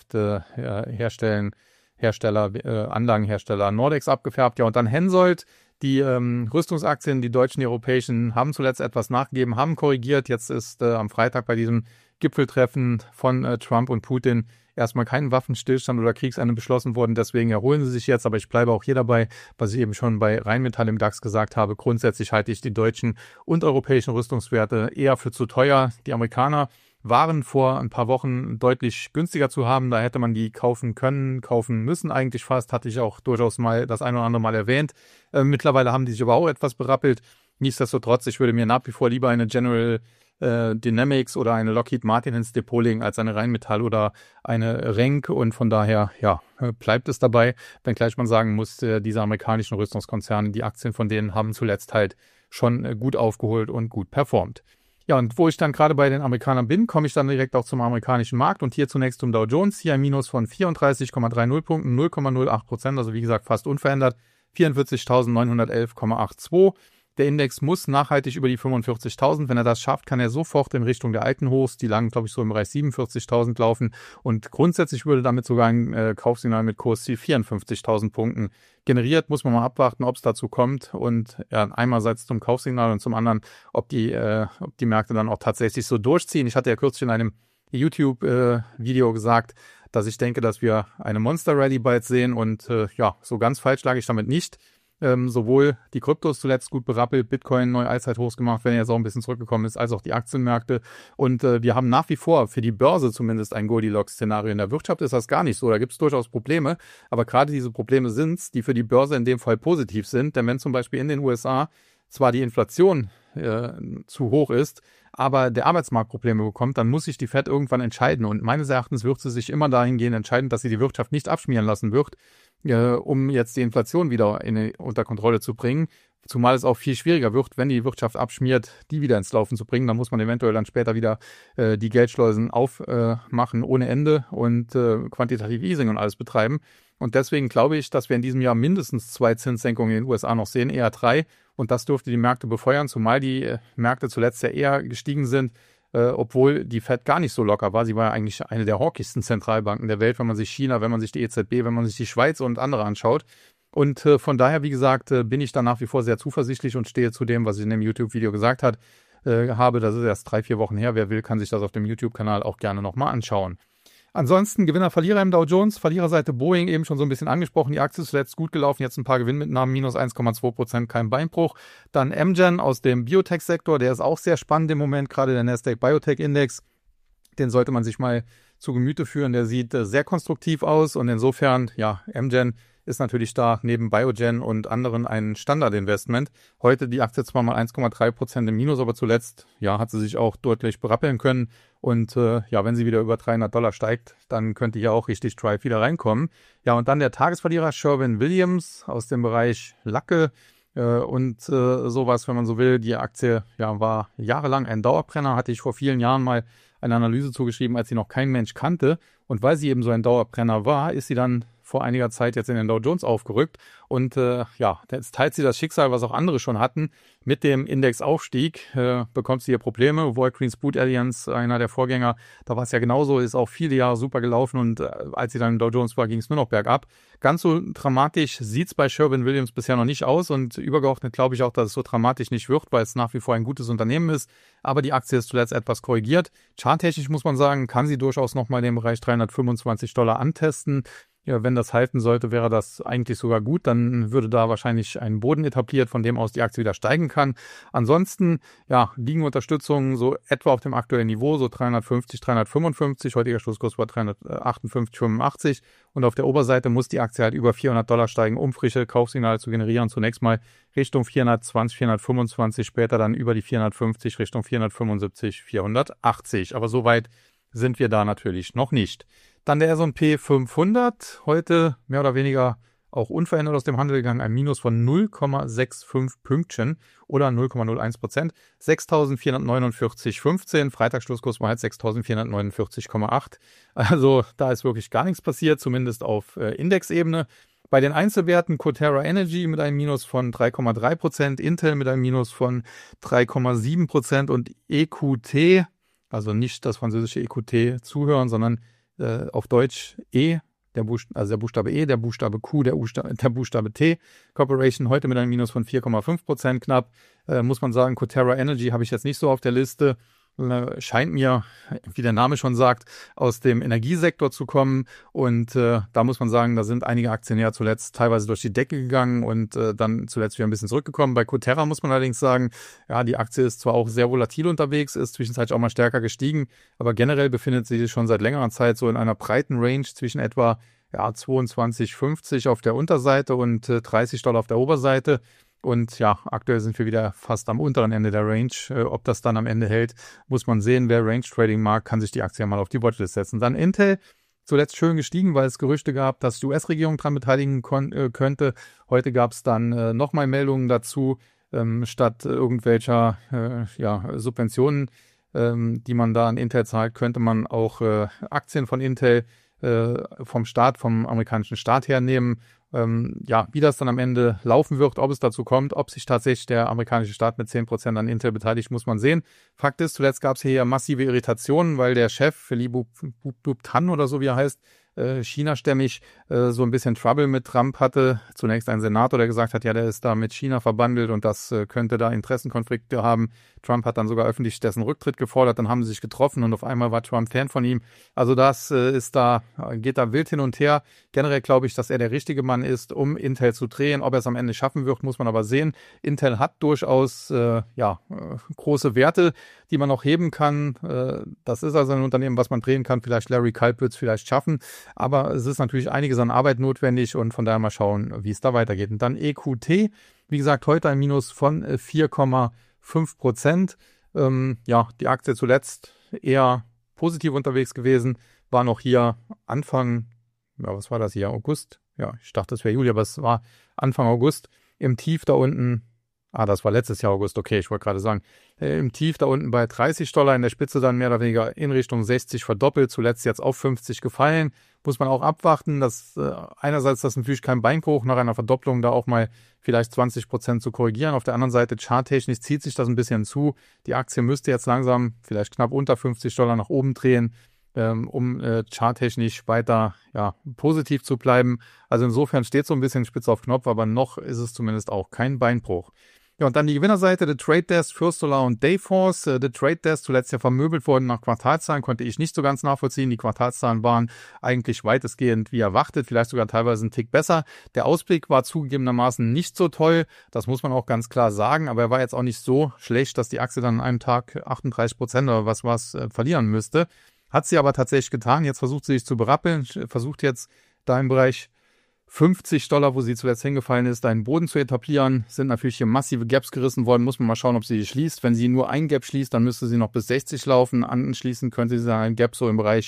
Anlagenhersteller Nordex abgefärbt. Ja, und dann Hensoldt. Die Rüstungsaktien, die deutschen, die europäischen, haben zuletzt etwas nachgegeben, haben korrigiert. Jetzt ist am Freitag bei diesem Gipfeltreffen von Trump und Putin erstmal kein Waffenstillstand oder Kriegsende beschlossen worden. Deswegen erholen sie sich jetzt. Aber ich bleibe auch hier dabei, was ich eben schon bei Rheinmetall im DAX gesagt habe. Grundsätzlich halte ich die deutschen und europäischen Rüstungswerte eher für zu teuer. Die Amerikaner waren vor ein paar Wochen deutlich günstiger zu haben. Da hätte man die kaufen können, kaufen müssen eigentlich fast. Hatte ich auch durchaus mal das ein oder andere Mal erwähnt. Mittlerweile haben die sich aber auch etwas berappelt. Nichtsdestotrotz, ich würde mir nach wie vor lieber eine General Dynamics oder eine Lockheed Martin ins Depot legen als eine Rheinmetall oder eine Renk und von daher, ja, bleibt es dabei, wenngleich man sagen muss, diese amerikanischen Rüstungskonzerne, die Aktien von denen haben zuletzt halt schon gut aufgeholt und gut performt. Ja, und wo ich dann gerade bei den Amerikanern bin, komme ich dann direkt auch zum amerikanischen Markt und hier zunächst zum Dow Jones, hier ein Minus von 34,30 Punkten, 0,08%, also wie gesagt fast unverändert, 44.911,82. Der Index muss nachhaltig über die 45.000. Wenn er das schafft, kann er sofort in Richtung der alten Hochs, die lagen, glaube ich, so im Bereich 47.000 laufen. Und grundsätzlich würde damit sogar ein Kaufsignal mit Kursziel 54.000 Punkten generiert. Muss man mal abwarten, ob es dazu kommt. Und ja, einerseits zum Kaufsignal und zum anderen, ob die Märkte dann auch tatsächlich so durchziehen. Ich hatte ja kürzlich in einem YouTube-Video gesagt, dass ich denke, dass wir eine Monster-Rally bald sehen. Und so ganz falsch lag ich damit nicht. Sowohl die Kryptos zuletzt gut berappelt, Bitcoin neue Allzeithochs gemacht, wenn er jetzt auch ein bisschen zurückgekommen ist, als auch die Aktienmärkte. Und wir haben nach wie vor für die Börse zumindest ein Goldilocks-Szenario. In der Wirtschaft ist das gar nicht so, da gibt es durchaus Probleme. Aber gerade diese Probleme sind es, die für die Börse in dem Fall positiv sind. Denn wenn zum Beispiel in den USA zwar die Inflation zu hoch ist, aber der Arbeitsmarkt Probleme bekommt, dann muss sich die Fed irgendwann entscheiden. Und meines Erachtens wird sie sich immer dahingehend entscheiden, dass sie die Wirtschaft nicht abschmieren lassen wird, um jetzt die Inflation wieder unter Kontrolle zu bringen. Zumal es auch viel schwieriger wird, wenn die Wirtschaft abschmiert, die wieder ins Laufen zu bringen. Dann muss man eventuell dann später wieder die Geldschleusen aufmachen ohne Ende und quantitativ Easing und alles betreiben. Und deswegen glaube ich, dass wir in diesem Jahr mindestens 2 Zinssenkungen in den USA noch sehen, eher 3. Und das dürfte die Märkte befeuern, zumal die Märkte zuletzt ja eher gestiegen sind, obwohl die Fed gar nicht so locker war. Sie war ja eigentlich eine der hawkigsten Zentralbanken der Welt, wenn man sich China, wenn man sich die EZB, wenn man sich die Schweiz und andere anschaut. Und von daher, wie gesagt, bin ich da nach wie vor sehr zuversichtlich und stehe zu dem, was ich in dem YouTube-Video gesagt habe. Das ist erst 3-4 Wochen her. Wer will, kann sich das auf dem YouTube-Kanal auch gerne nochmal anschauen. Ansonsten Gewinner, Verlierer im Dow Jones. Verliererseite Boeing, eben schon so ein bisschen angesprochen. Die Aktie ist zuletzt gut gelaufen, jetzt ein paar Gewinnmitnahmen, minus 1,2%, kein Beinbruch. Dann Amgen aus dem Biotech-Sektor, der ist auch sehr spannend im Moment, gerade der Nasdaq Biotech Index. Den sollte man sich mal zu Gemüte führen. Der sieht sehr konstruktiv aus und insofern, ja, Amgen ist natürlich da neben Biogen und anderen ein Standardinvestment. Heute die Aktie zwar mal 1,3% im Minus, aber zuletzt ja, hat sie sich auch deutlich berappeln können. Und ja, wenn sie wieder über $300 steigt, dann könnte hier auch richtig Drive wieder reinkommen. Ja, und dann der Tagesverlierer Sherwin-Williams aus dem Bereich Lacke und sowas, wenn man so will. Die Aktie ja, war jahrelang ein Dauerbrenner, hatte ich vor vielen Jahren mal eine Analyse zugeschrieben, als sie noch kein Mensch kannte. Und weil sie eben so ein Dauerbrenner war, ist sie dann vor einiger Zeit jetzt in den Dow Jones aufgerückt. Und ja, jetzt teilt sie das Schicksal, was auch andere schon hatten. Mit dem Indexaufstieg bekommt sie hier Probleme. Walgreens Boots Alliance, einer der Vorgänger, da war es ja genauso, ist auch viele Jahre super gelaufen. Und als sie dann im Dow Jones war, ging es nur noch bergab. Ganz so dramatisch sieht es bei Sherwin-Williams bisher noch nicht aus. Und übergeordnet glaube ich auch, dass es so dramatisch nicht wird, weil es nach wie vor ein gutes Unternehmen ist. Aber die Aktie ist zuletzt etwas korrigiert. Charttechnisch muss man sagen, kann sie durchaus nochmal den Bereich $325 antesten. Ja, wenn das halten sollte, wäre das eigentlich sogar gut. Dann würde da wahrscheinlich ein Boden etabliert, von dem aus die Aktie wieder steigen kann. Ansonsten, ja, liegen Unterstützungen so etwa auf dem aktuellen Niveau, so 350, 355. Heutiger Schlusskurs war 358,85. Und auf der Oberseite muss die Aktie halt über $400 steigen, um frische Kaufsignale zu generieren. Zunächst mal Richtung 420, 425, später dann über die 450, Richtung 475, 480. Aber so weit sind wir da natürlich noch nicht. Dann der S&P 500, heute mehr oder weniger auch unverändert aus dem Handel gegangen, ein Minus von 0,65 Pünktchen oder 0,01%, 6.449,15, Freitagsschlusskurs war halt 6.449,8. Also da ist wirklich gar nichts passiert, zumindest auf Indexebene. Bei den Einzelwerten Coterra Energy mit einem Minus von 3,3%, Intel mit einem Minus von 3,7% und EQT, also nicht das französische EQT zuhören, sondern auf Deutsch E, der Buchstabe E, der Buchstabe Q, der Buchstabe T. Corporation heute mit einem Minus von 4,5% knapp. Muss man sagen, Coterra Energy habe ich jetzt nicht so auf der Liste. Scheint mir, wie der Name schon sagt, aus dem Energiesektor zu kommen. Und da muss man sagen, da sind einige Aktionäre zuletzt teilweise durch die Decke gegangen und dann zuletzt wieder ein bisschen zurückgekommen. Bei Coterra muss man allerdings sagen, ja, die Aktie ist zwar auch sehr volatil unterwegs, ist zwischenzeitlich auch mal stärker gestiegen, aber generell befindet sie sich schon seit längerer Zeit so in einer breiten Range zwischen etwa 22,50 auf der Unterseite und $30 auf der Oberseite. Und ja, aktuell sind wir wieder fast am unteren Ende der Range. Ob das dann am Ende hält, muss man sehen. Wer Range Trading mag, kann sich die Aktie ja mal auf die Watchlist setzen. Dann Intel, zuletzt schön gestiegen, weil es Gerüchte gab, dass die US-Regierung daran beteiligen könnte. Heute gab es dann nochmal Meldungen dazu, statt irgendwelcher Subventionen, die man da an Intel zahlt, könnte man auch Aktien von Intel vom amerikanischen Staat hernehmen. Wie das dann am Ende laufen wird, ob es dazu kommt, ob sich tatsächlich der amerikanische Staat mit 10% an Intel beteiligt, muss man sehen. Fakt ist, zuletzt gab es hier ja massive Irritationen, weil der Chef, Li Bubtan oder so wie er heißt, China-stämmig so ein bisschen Trouble mit Trump hatte. Zunächst ein Senator, der gesagt hat, ja, der ist da mit China verbandelt und das könnte da Interessenkonflikte haben. Trump hat dann sogar öffentlich dessen Rücktritt gefordert, dann haben sie sich getroffen und auf einmal war Trump Fan von ihm. Also das geht da wild hin und her. Generell glaube ich, dass er der richtige Mann ist, um Intel zu drehen. Ob er es am Ende schaffen wird, muss man aber sehen. Intel hat durchaus große Werte, die man noch heben kann. Das ist also ein Unternehmen, was man drehen kann. Vielleicht Larry Culp wird es vielleicht schaffen. Aber es ist natürlich einiges an Arbeit notwendig und von daher mal schauen, wie es da weitergeht. Und dann EQT, wie gesagt, heute ein Minus von 4,5%. Die Aktie zuletzt eher positiv unterwegs gewesen, war noch hier Anfang, was war das hier, August? Ja, ich dachte, es wäre Juli, aber es war Anfang August im Tief da unten. Das war letztes Jahr August, okay, ich wollte gerade sagen. Im Tief da unten bei $30, in der Spitze dann mehr oder weniger in Richtung 60 verdoppelt, zuletzt jetzt auf 50 gefallen. Muss man auch abwarten, dass einerseits das natürlich kein Beinbruch nach einer Verdopplung da auch mal vielleicht 20% zu korrigieren. Auf der anderen Seite charttechnisch zieht sich das ein bisschen zu. Die Aktie müsste jetzt langsam vielleicht knapp unter $50 nach oben drehen, um charttechnisch weiter positiv zu bleiben. Also insofern steht so ein bisschen spitz auf Knopf, aber noch ist es zumindest auch kein Beinbruch. Ja, und dann die Gewinnerseite, The Trade Desk, First Solar und Dayforce. The Trade Desk zuletzt ja vermöbelt worden nach Quartalszahlen, konnte ich nicht so ganz nachvollziehen. Die Quartalszahlen waren eigentlich weitestgehend wie erwartet, vielleicht sogar teilweise einen Tick besser. Der Ausblick war zugegebenermaßen nicht so toll, das muss man auch ganz klar sagen, aber er war jetzt auch nicht so schlecht, dass die Aktie dann an einem Tag 38% oder was verlieren müsste. Hat sie aber tatsächlich getan. Jetzt versucht sie sich zu berappeln, versucht jetzt da im Bereich $50, wo sie zuletzt hingefallen ist, einen Boden zu etablieren. Sind natürlich hier massive Gaps gerissen worden. Muss man mal schauen, ob sie die schließt. Wenn sie nur ein Gap schließt, dann müsste sie noch bis 60 laufen. Anschließend könnte sie ein Gap so im Bereich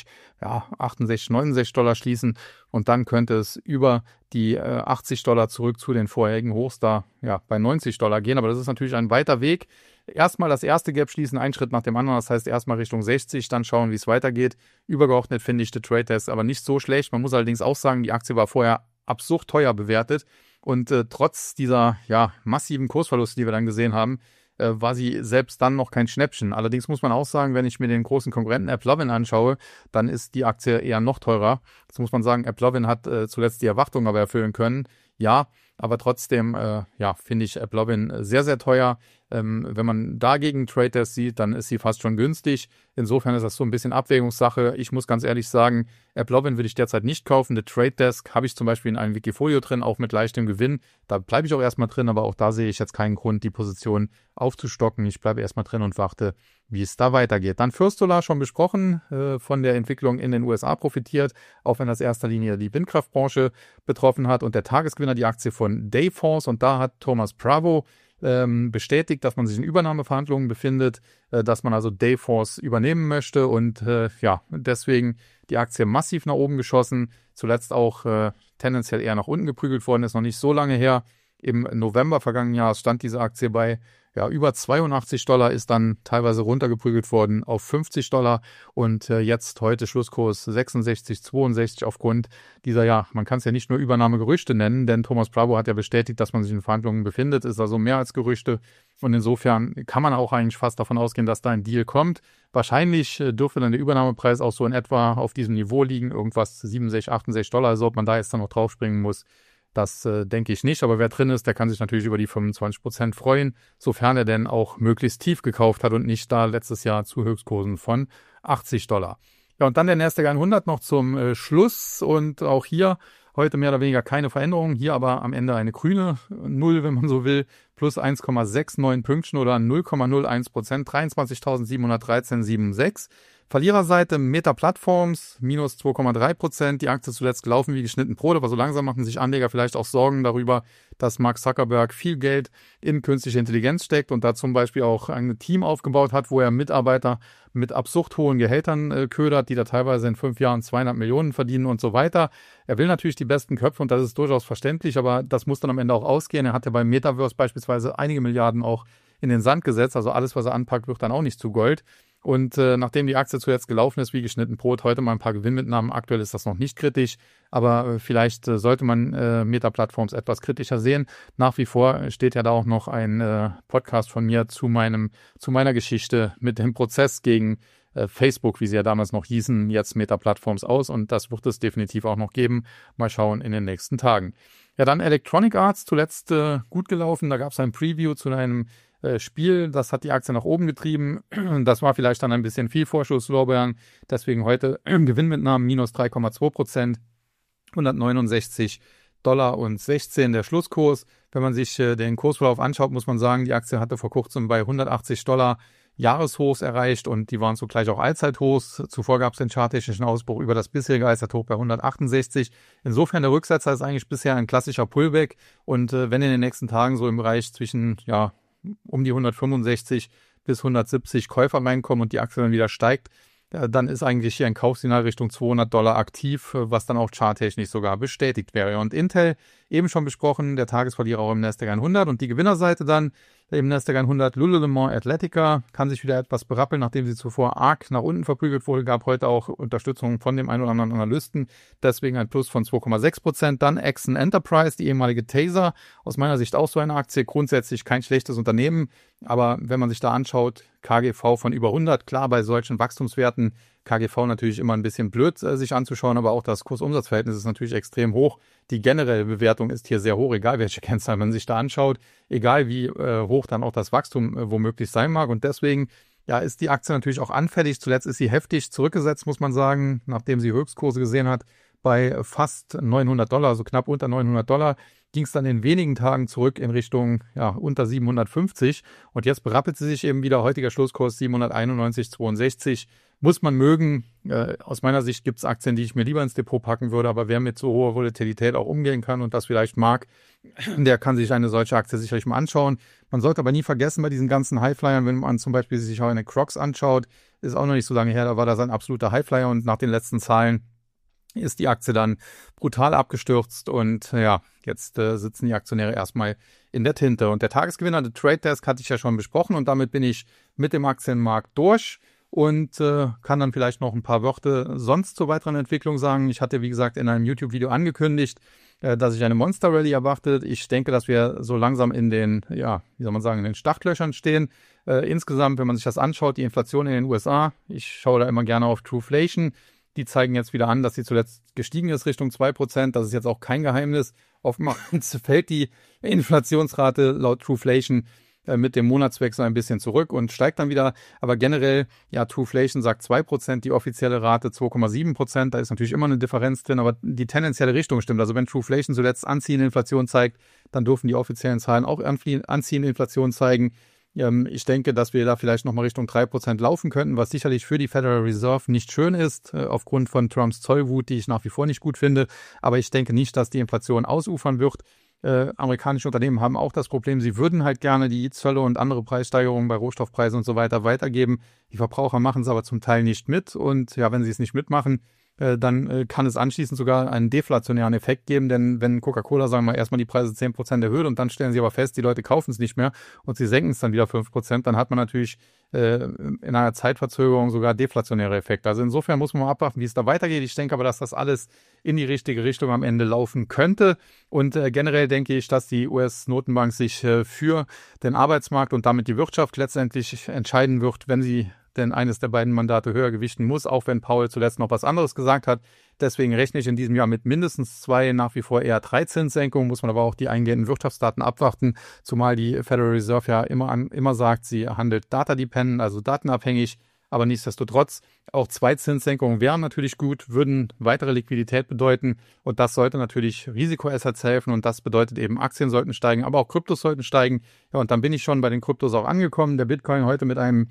$68, $69 schließen. Und dann könnte es über die $80 zurück zu den vorherigen Hochs da bei $90 gehen. Aber das ist natürlich ein weiter Weg. Erstmal das erste Gap schließen, einen Schritt nach dem anderen. Das heißt erstmal Richtung 60, dann schauen, wie es weitergeht. Übergeordnet finde ich The Trade Desk aber nicht so schlecht. Man muss allerdings auch sagen, die Aktie war vorher absurd teuer bewertet und trotz dieser massiven Kursverluste, die wir dann gesehen haben, war sie selbst dann noch kein Schnäppchen. Allerdings muss man auch sagen, wenn ich mir den großen Konkurrenten AppLovin anschaue, dann ist die Aktie eher noch teurer. Jetzt muss man sagen, AppLovin hat zuletzt die Erwartungen aber erfüllen können. Ja, aber trotzdem finde ich AppLovin sehr, sehr teuer. Wenn man dagegen Trade Desk sieht, dann ist sie fast schon günstig. Insofern ist das so ein bisschen Abwägungssache. Ich muss ganz ehrlich sagen, AppLovin würde ich derzeit nicht kaufen. The Trade Desk habe ich zum Beispiel in einem Wikifolio drin, auch mit leichtem Gewinn. Da bleibe ich auch erstmal drin, aber auch da sehe ich jetzt keinen Grund, die Position aufzustocken. Ich bleibe erstmal drin und warte, wie es da weitergeht. Dann First Solar schon besprochen, von der Entwicklung in den USA profitiert, auch wenn das in erster Linie die Windkraftbranche betroffen hat. Und der Tagesgewinner die Aktie von Dayforce. Und da hat Thomas Bravo bestätigt, dass man sich in Übernahmeverhandlungen befindet, dass man also Dayforce übernehmen möchte und deswegen die Aktie massiv nach oben geschossen, zuletzt auch tendenziell eher nach unten geprügelt worden, ist noch nicht so lange her. Im November vergangenen Jahres stand diese Aktie bei über $82, ist dann teilweise runtergeprügelt worden auf $50 und jetzt heute Schlusskurs 66, 62 aufgrund dieser, man kann es ja nicht nur Übernahmegerüchte nennen, denn Thomas Bravo hat ja bestätigt, dass man sich in Verhandlungen befindet, ist also mehr als Gerüchte und insofern kann man auch eigentlich fast davon ausgehen, dass da ein Deal kommt. Wahrscheinlich dürfte dann der Übernahmepreis auch so in etwa auf diesem Niveau liegen, irgendwas $67, $68, also ob man da jetzt dann noch draufspringen muss. Das denke ich nicht, aber wer drin ist, der kann sich natürlich über die 25% freuen, sofern er denn auch möglichst tief gekauft hat und nicht da letztes Jahr zu Höchstkursen von $80. Ja, und dann der Nasdaq 100 noch zum Schluss und auch hier heute mehr oder weniger keine Veränderung, hier aber am Ende eine grüne Null, wenn man so will, plus 1,69 Pünktchen oder 0,01%, 23.713,76. Verliererseite Meta Platforms, minus 2,3%. Die Aktie zuletzt gelaufen wie geschnitten Brot, aber so langsam machen sich Anleger vielleicht auch Sorgen darüber, dass Mark Zuckerberg viel Geld in künstliche Intelligenz steckt und da zum Beispiel auch ein Team aufgebaut hat, wo er Mitarbeiter mit absurd hohen Gehältern ködert, die da teilweise in 5 Jahren 200 Millionen verdienen und so weiter. Er will natürlich die besten Köpfe und das ist durchaus verständlich, aber das muss dann am Ende auch ausgehen. Er hat ja beim Metaverse beispielsweise einige Milliarden auch in den Sand gesetzt, also alles, was er anpackt, wird dann auch nicht zu Gold. Und nachdem die Aktie zuletzt gelaufen ist, wie geschnitten Brot, heute mal ein paar Gewinnmitnahmen. Aktuell ist das noch nicht kritisch, aber vielleicht sollte man Meta Platforms etwas kritischer sehen. Nach wie vor steht ja da auch noch ein Podcast von mir zu meiner Geschichte mit dem Prozess gegen Facebook, wie sie ja damals noch hießen, jetzt Meta Platforms aus. Und das wird es definitiv auch noch geben. Mal schauen in den nächsten Tagen. Ja, dann Electronic Arts, zuletzt gut gelaufen. Da gab es ein Preview zu einem Spiel, das hat die Aktie nach oben getrieben. Das war vielleicht dann ein bisschen viel Vorschusslorbeeren. Deswegen heute Gewinnmitnahmen minus 3,2%, $169,16 der Schlusskurs. Wenn man sich den Kursverlauf anschaut, muss man sagen, die Aktie hatte vor kurzem bei $180 Jahreshochs erreicht und die waren zugleich auch Allzeithochs. Zuvor gab es den charttechnischen Ausbruch über das bisherige Allzeithoch bei 168. Insofern der Rücksetzer ist eigentlich bisher ein klassischer Pullback und wenn in den nächsten Tagen so im Bereich zwischen um die 165 bis 170 Käufer reinkommen und die Aktie dann wieder steigt, dann ist eigentlich hier ein Kaufsignal Richtung $200 aktiv, was dann auch charttechnisch sogar bestätigt wäre. Und Intel, eben schon besprochen, der Tagesverlierer auch im Nasdaq 100 und die Gewinnerseite dann im Nasdaq 100 Lululemon Athletica kann sich wieder etwas berappeln, nachdem sie zuvor arg nach unten verprügelt wurde, gab heute auch Unterstützung von dem einen oder anderen Analysten, deswegen ein Plus von 2,6%. Dann Exxon Enterprise, die ehemalige Taser, aus meiner Sicht auch so eine Aktie, grundsätzlich kein schlechtes Unternehmen, aber wenn man sich da anschaut, KGV von über 100, klar, bei solchen Wachstumswerten KGV natürlich immer ein bisschen blöd sich anzuschauen, aber auch das Kursumsatzverhältnis ist natürlich extrem hoch. Die generelle Bewertung ist hier sehr hoch, egal welche Kennzahlen man sich da anschaut, egal wie hoch dann auch das Wachstum womöglich sein mag. Und deswegen ja, ist die Aktie natürlich auch anfällig. Zuletzt ist sie heftig zurückgesetzt, muss man sagen, nachdem sie Höchstkurse gesehen hat bei fast $900, also knapp unter $900. Ging es dann in wenigen Tagen zurück in Richtung unter 750 und jetzt berappelt sie sich eben wieder. Heutiger Schlusskurs 791,62. Muss man mögen. Aus meiner Sicht gibt es Aktien, die ich mir lieber ins Depot packen würde, aber wer mit so hoher Volatilität auch umgehen kann und das vielleicht mag, der kann sich eine solche Aktie sicherlich mal anschauen. Man sollte aber nie vergessen bei diesen ganzen Highflyern, wenn man zum Beispiel sich auch eine Crocs anschaut, ist auch noch nicht so lange her, da war das ein absoluter Highflyer und nach den letzten Zahlen ist die Aktie dann brutal abgestürzt und ja, jetzt sitzen die Aktionäre erstmal in der Tinte. Und der Tagesgewinner, der Trade Desk, hatte ich ja schon besprochen und damit bin ich mit dem Aktienmarkt durch und kann dann vielleicht noch ein paar Worte sonst zur weiteren Entwicklung sagen. Ich hatte, wie gesagt, in einem YouTube-Video angekündigt, dass ich eine Monster Rally erwartet. Ich denke, dass wir so langsam in den, in den Startlöchern stehen. Insgesamt, wenn man sich das anschaut, die Inflation in den USA, ich schaue da immer gerne auf Trueflation. Die zeigen jetzt wieder an, dass sie zuletzt gestiegen ist Richtung 2%. Das ist jetzt auch kein Geheimnis. Oftmals fällt die Inflationsrate laut Trueflation mit dem Monatswechsel ein bisschen zurück und steigt dann wieder. Aber generell, ja, Trueflation sagt 2%, die offizielle Rate 2,7%. Da ist natürlich immer eine Differenz drin, aber die tendenzielle Richtung stimmt. Also wenn Trueflation zuletzt anziehende Inflation zeigt, dann dürfen die offiziellen Zahlen auch anziehende Inflation zeigen. Ich denke, dass wir da vielleicht nochmal Richtung 3% laufen könnten, was sicherlich für die Federal Reserve nicht schön ist, aufgrund von Trumps Zollwut, die ich nach wie vor nicht gut finde. Aber ich denke nicht, dass die Inflation ausufern wird. Amerikanische Unternehmen haben auch das Problem, sie würden halt gerne die Zölle und andere Preissteigerungen bei Rohstoffpreisen und so weiter weitergeben. Die Verbraucher machen es aber zum Teil nicht mit. Und ja, wenn sie es nicht mitmachen, dann kann es anschließend sogar einen deflationären Effekt geben, denn wenn Coca-Cola, sagen wir mal, erstmal die Preise 10% erhöht und dann stellen sie aber fest, die Leute kaufen es nicht mehr und sie senken es dann wieder 5%, dann hat man natürlich in einer Zeitverzögerung sogar deflationäre Effekte. Also insofern muss man mal abwarten, wie es da weitergeht. Ich denke aber, dass das alles in die richtige Richtung am Ende laufen könnte und generell denke ich, dass die US-Notenbank sich für den Arbeitsmarkt und damit die Wirtschaft letztendlich entscheiden wird, wenn sie denn eines der beiden Mandate höher gewichten muss, auch wenn Powell zuletzt noch was anderes gesagt hat. Deswegen rechne ich in diesem Jahr mit mindestens 2, nach wie vor eher 3 Zinssenkungen, muss man aber auch die eingehenden Wirtschaftsdaten abwarten, zumal die Federal Reserve ja immer sagt, sie handelt data-dependent, also datenabhängig, aber nichtsdestotrotz auch 2 Zinssenkungen wären natürlich gut, würden weitere Liquidität bedeuten und das sollte natürlich Risikoassets helfen und das bedeutet eben, Aktien sollten steigen, aber auch Kryptos sollten steigen. Ja, und dann bin ich schon bei den Kryptos auch angekommen. Der Bitcoin heute mit einem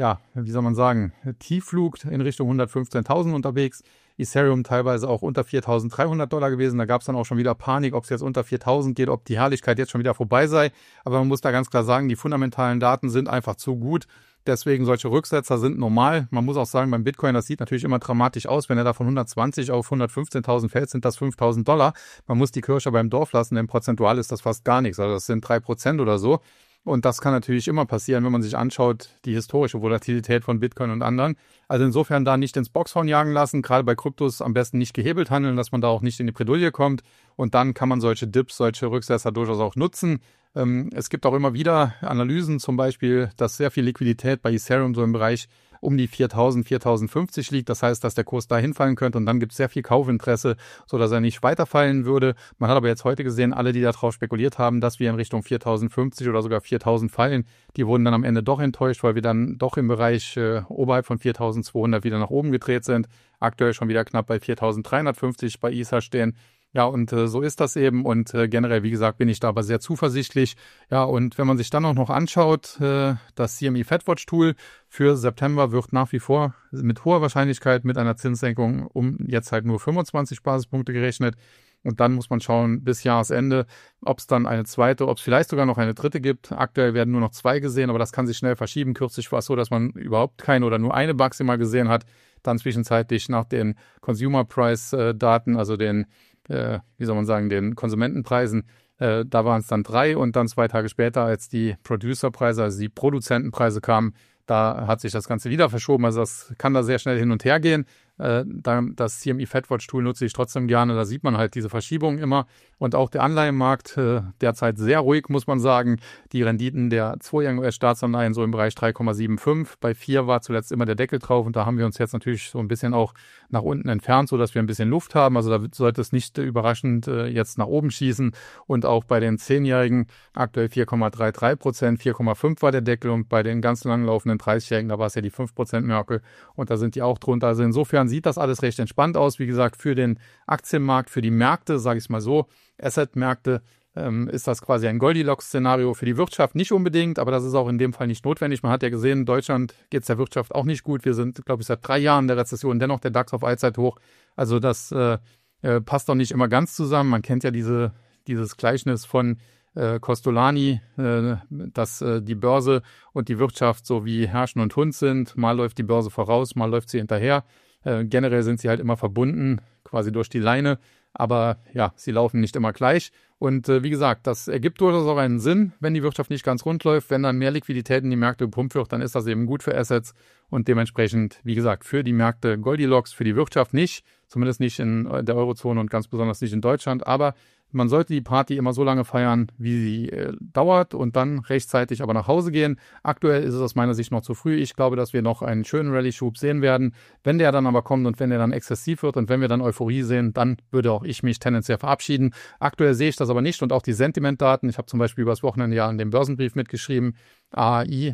Tiefflug in Richtung 115.000 unterwegs. Ethereum teilweise auch unter $4.300 gewesen. Da gab es dann auch schon wieder Panik, ob es jetzt unter 4.000 geht, ob die Herrlichkeit jetzt schon wieder vorbei sei. Aber man muss da ganz klar sagen, die fundamentalen Daten sind einfach zu gut. Deswegen solche Rücksetzer sind normal. Man muss auch sagen, beim Bitcoin, das sieht natürlich immer dramatisch aus. Wenn er da von 120 auf 115.000 fällt, sind das $5.000. Man muss die Kirche beim Dorf lassen, denn prozentual ist das fast gar nichts. Also das sind 3% oder so. Und das kann natürlich immer passieren, wenn man sich anschaut, die historische Volatilität von Bitcoin und anderen. Also insofern da nicht ins Boxhorn jagen lassen, gerade bei Kryptos am besten nicht gehebelt handeln, dass man da auch nicht in die Bredouille kommt. Und dann kann man solche Dips, solche Rücksetzer durchaus auch nutzen. Es gibt auch immer wieder Analysen, zum Beispiel, dass sehr viel Liquidität bei Ethereum so im Bereich um die 4.000, 4.050 liegt. Das heißt, dass der Kurs da hinfallen könnte und dann gibt es sehr viel Kaufinteresse, sodass er nicht weiterfallen würde. Man hat aber jetzt heute gesehen, alle, die darauf spekuliert haben, dass wir in Richtung 4.050 oder sogar 4.000 fallen, die wurden dann am Ende doch enttäuscht, weil wir dann doch im Bereich oberhalb von 4.200 wieder nach oben gedreht sind. Aktuell schon wieder knapp bei 4.350 bei Ether stehen. Ja, und so ist das eben und generell, wie gesagt, bin ich da aber sehr zuversichtlich. Ja, und wenn man sich dann auch noch anschaut, das CME FedWatch Tool für September wird nach wie vor mit hoher Wahrscheinlichkeit mit einer Zinssenkung um jetzt halt nur 25 Basispunkte gerechnet. Und dann muss man schauen bis Jahresende, ob es dann eine zweite, ob es vielleicht sogar noch eine dritte gibt. Aktuell werden nur noch 2 gesehen, aber das kann sich schnell verschieben. Kürzlich war es so, dass man überhaupt keine oder nur eine maximal gesehen hat. Dann zwischenzeitlich nach den Consumer Price Daten, also den den Konsumentenpreisen, da waren es dann 3 und dann 2 Tage später, als die Producerpreise, also die Produzentenpreise kamen, da hat sich das Ganze wieder verschoben. Also das kann da sehr schnell hin und her gehen. Das CME FedWatch Tool nutze ich trotzdem gerne. Da sieht man halt diese Verschiebungen immer. Und auch der Anleihenmarkt derzeit sehr ruhig, muss man sagen. Die Renditen der 2-jährigen US-Staatsanleihen so im Bereich 3,75. Bei 4 war zuletzt immer der Deckel drauf. Und da haben wir uns jetzt natürlich so ein bisschen auch nach unten entfernt, sodass wir ein bisschen Luft haben. Also da sollte es nicht überraschend jetzt nach oben schießen. Und auch bei den 10-jährigen aktuell 4,33%, 4,5 war der Deckel. Und bei den ganz langlaufenden 30-jährigen, da war es ja die 5%-Marke. Und da sind die auch drunter. Also insofern sieht das alles recht entspannt aus. Wie gesagt, für den Aktienmarkt, für die Märkte, sage ich es mal so, Asset-Märkte, ist das quasi ein Goldilocks-Szenario. Für die Wirtschaft nicht unbedingt, aber das ist auch in dem Fall nicht notwendig. Man hat ja gesehen, in Deutschland geht es der Wirtschaft auch nicht gut. Wir sind, glaube ich, seit 3 Jahren in der Rezession, dennoch der DAX auf Allzeithoch. Also das passt doch nicht immer ganz zusammen. Man kennt ja dieses Gleichnis von Costolani, dass die Börse und die Wirtschaft so wie Herrchen und Hund sind. Mal läuft die Börse voraus, mal läuft sie hinterher. Generell sind sie halt immer verbunden, quasi durch die Leine. Aber ja, sie laufen nicht immer gleich. Und wie gesagt, das ergibt durchaus auch einen Sinn, wenn die Wirtschaft nicht ganz rund läuft. Wenn dann mehr Liquidität in die Märkte gepumpt wird, dann ist das eben gut für Assets. Und dementsprechend, wie gesagt, für die Märkte Goldilocks, für die Wirtschaft nicht. Zumindest nicht in der Eurozone und ganz besonders nicht in Deutschland. Aber man sollte die Party immer so lange feiern, wie sie dauert und dann rechtzeitig aber nach Hause gehen. Aktuell ist es aus meiner Sicht noch zu früh. Ich glaube, dass wir noch einen schönen Rallye-Schub sehen werden. Wenn der dann aber kommt und wenn der dann exzessiv wird und wenn wir dann Euphorie sehen, dann würde auch ich mich tendenziell verabschieden. Aktuell sehe ich das aber nicht und auch die Sentimentdaten. Ich habe zum Beispiel übers Wochenende ja in dem Börsenbrief mitgeschrieben, AAII,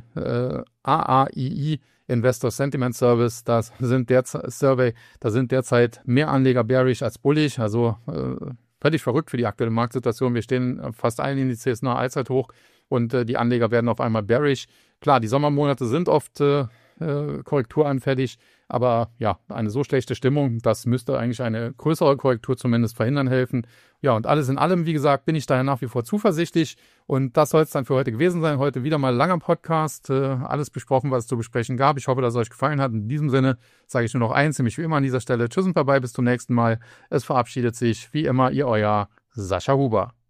Investor Sentiment Service, da sind derzeit mehr Anleger bearish als bullish, also völlig verrückt für die aktuelle Marktsituation. Wir stehen fast allen Indizes nahe Allzeithoch und die Anleger werden auf einmal bearish. Klar, die Sommermonate sind oft korrekturanfällig, aber ja, eine so schlechte Stimmung, das müsste eigentlich eine größere Korrektur zumindest verhindern helfen. Ja, und alles in allem, wie gesagt, bin ich daher nach wie vor zuversichtlich und das soll es dann für heute gewesen sein. Heute wieder mal ein langer Podcast, alles besprochen, was es zu besprechen gab. Ich hoffe, dass es euch gefallen hat. In diesem Sinne sage ich nur noch eins, nämlich wie immer an dieser Stelle. Tschüss und bye-bye, bis zum nächsten Mal. Es verabschiedet sich wie immer, euer Sascha Huber.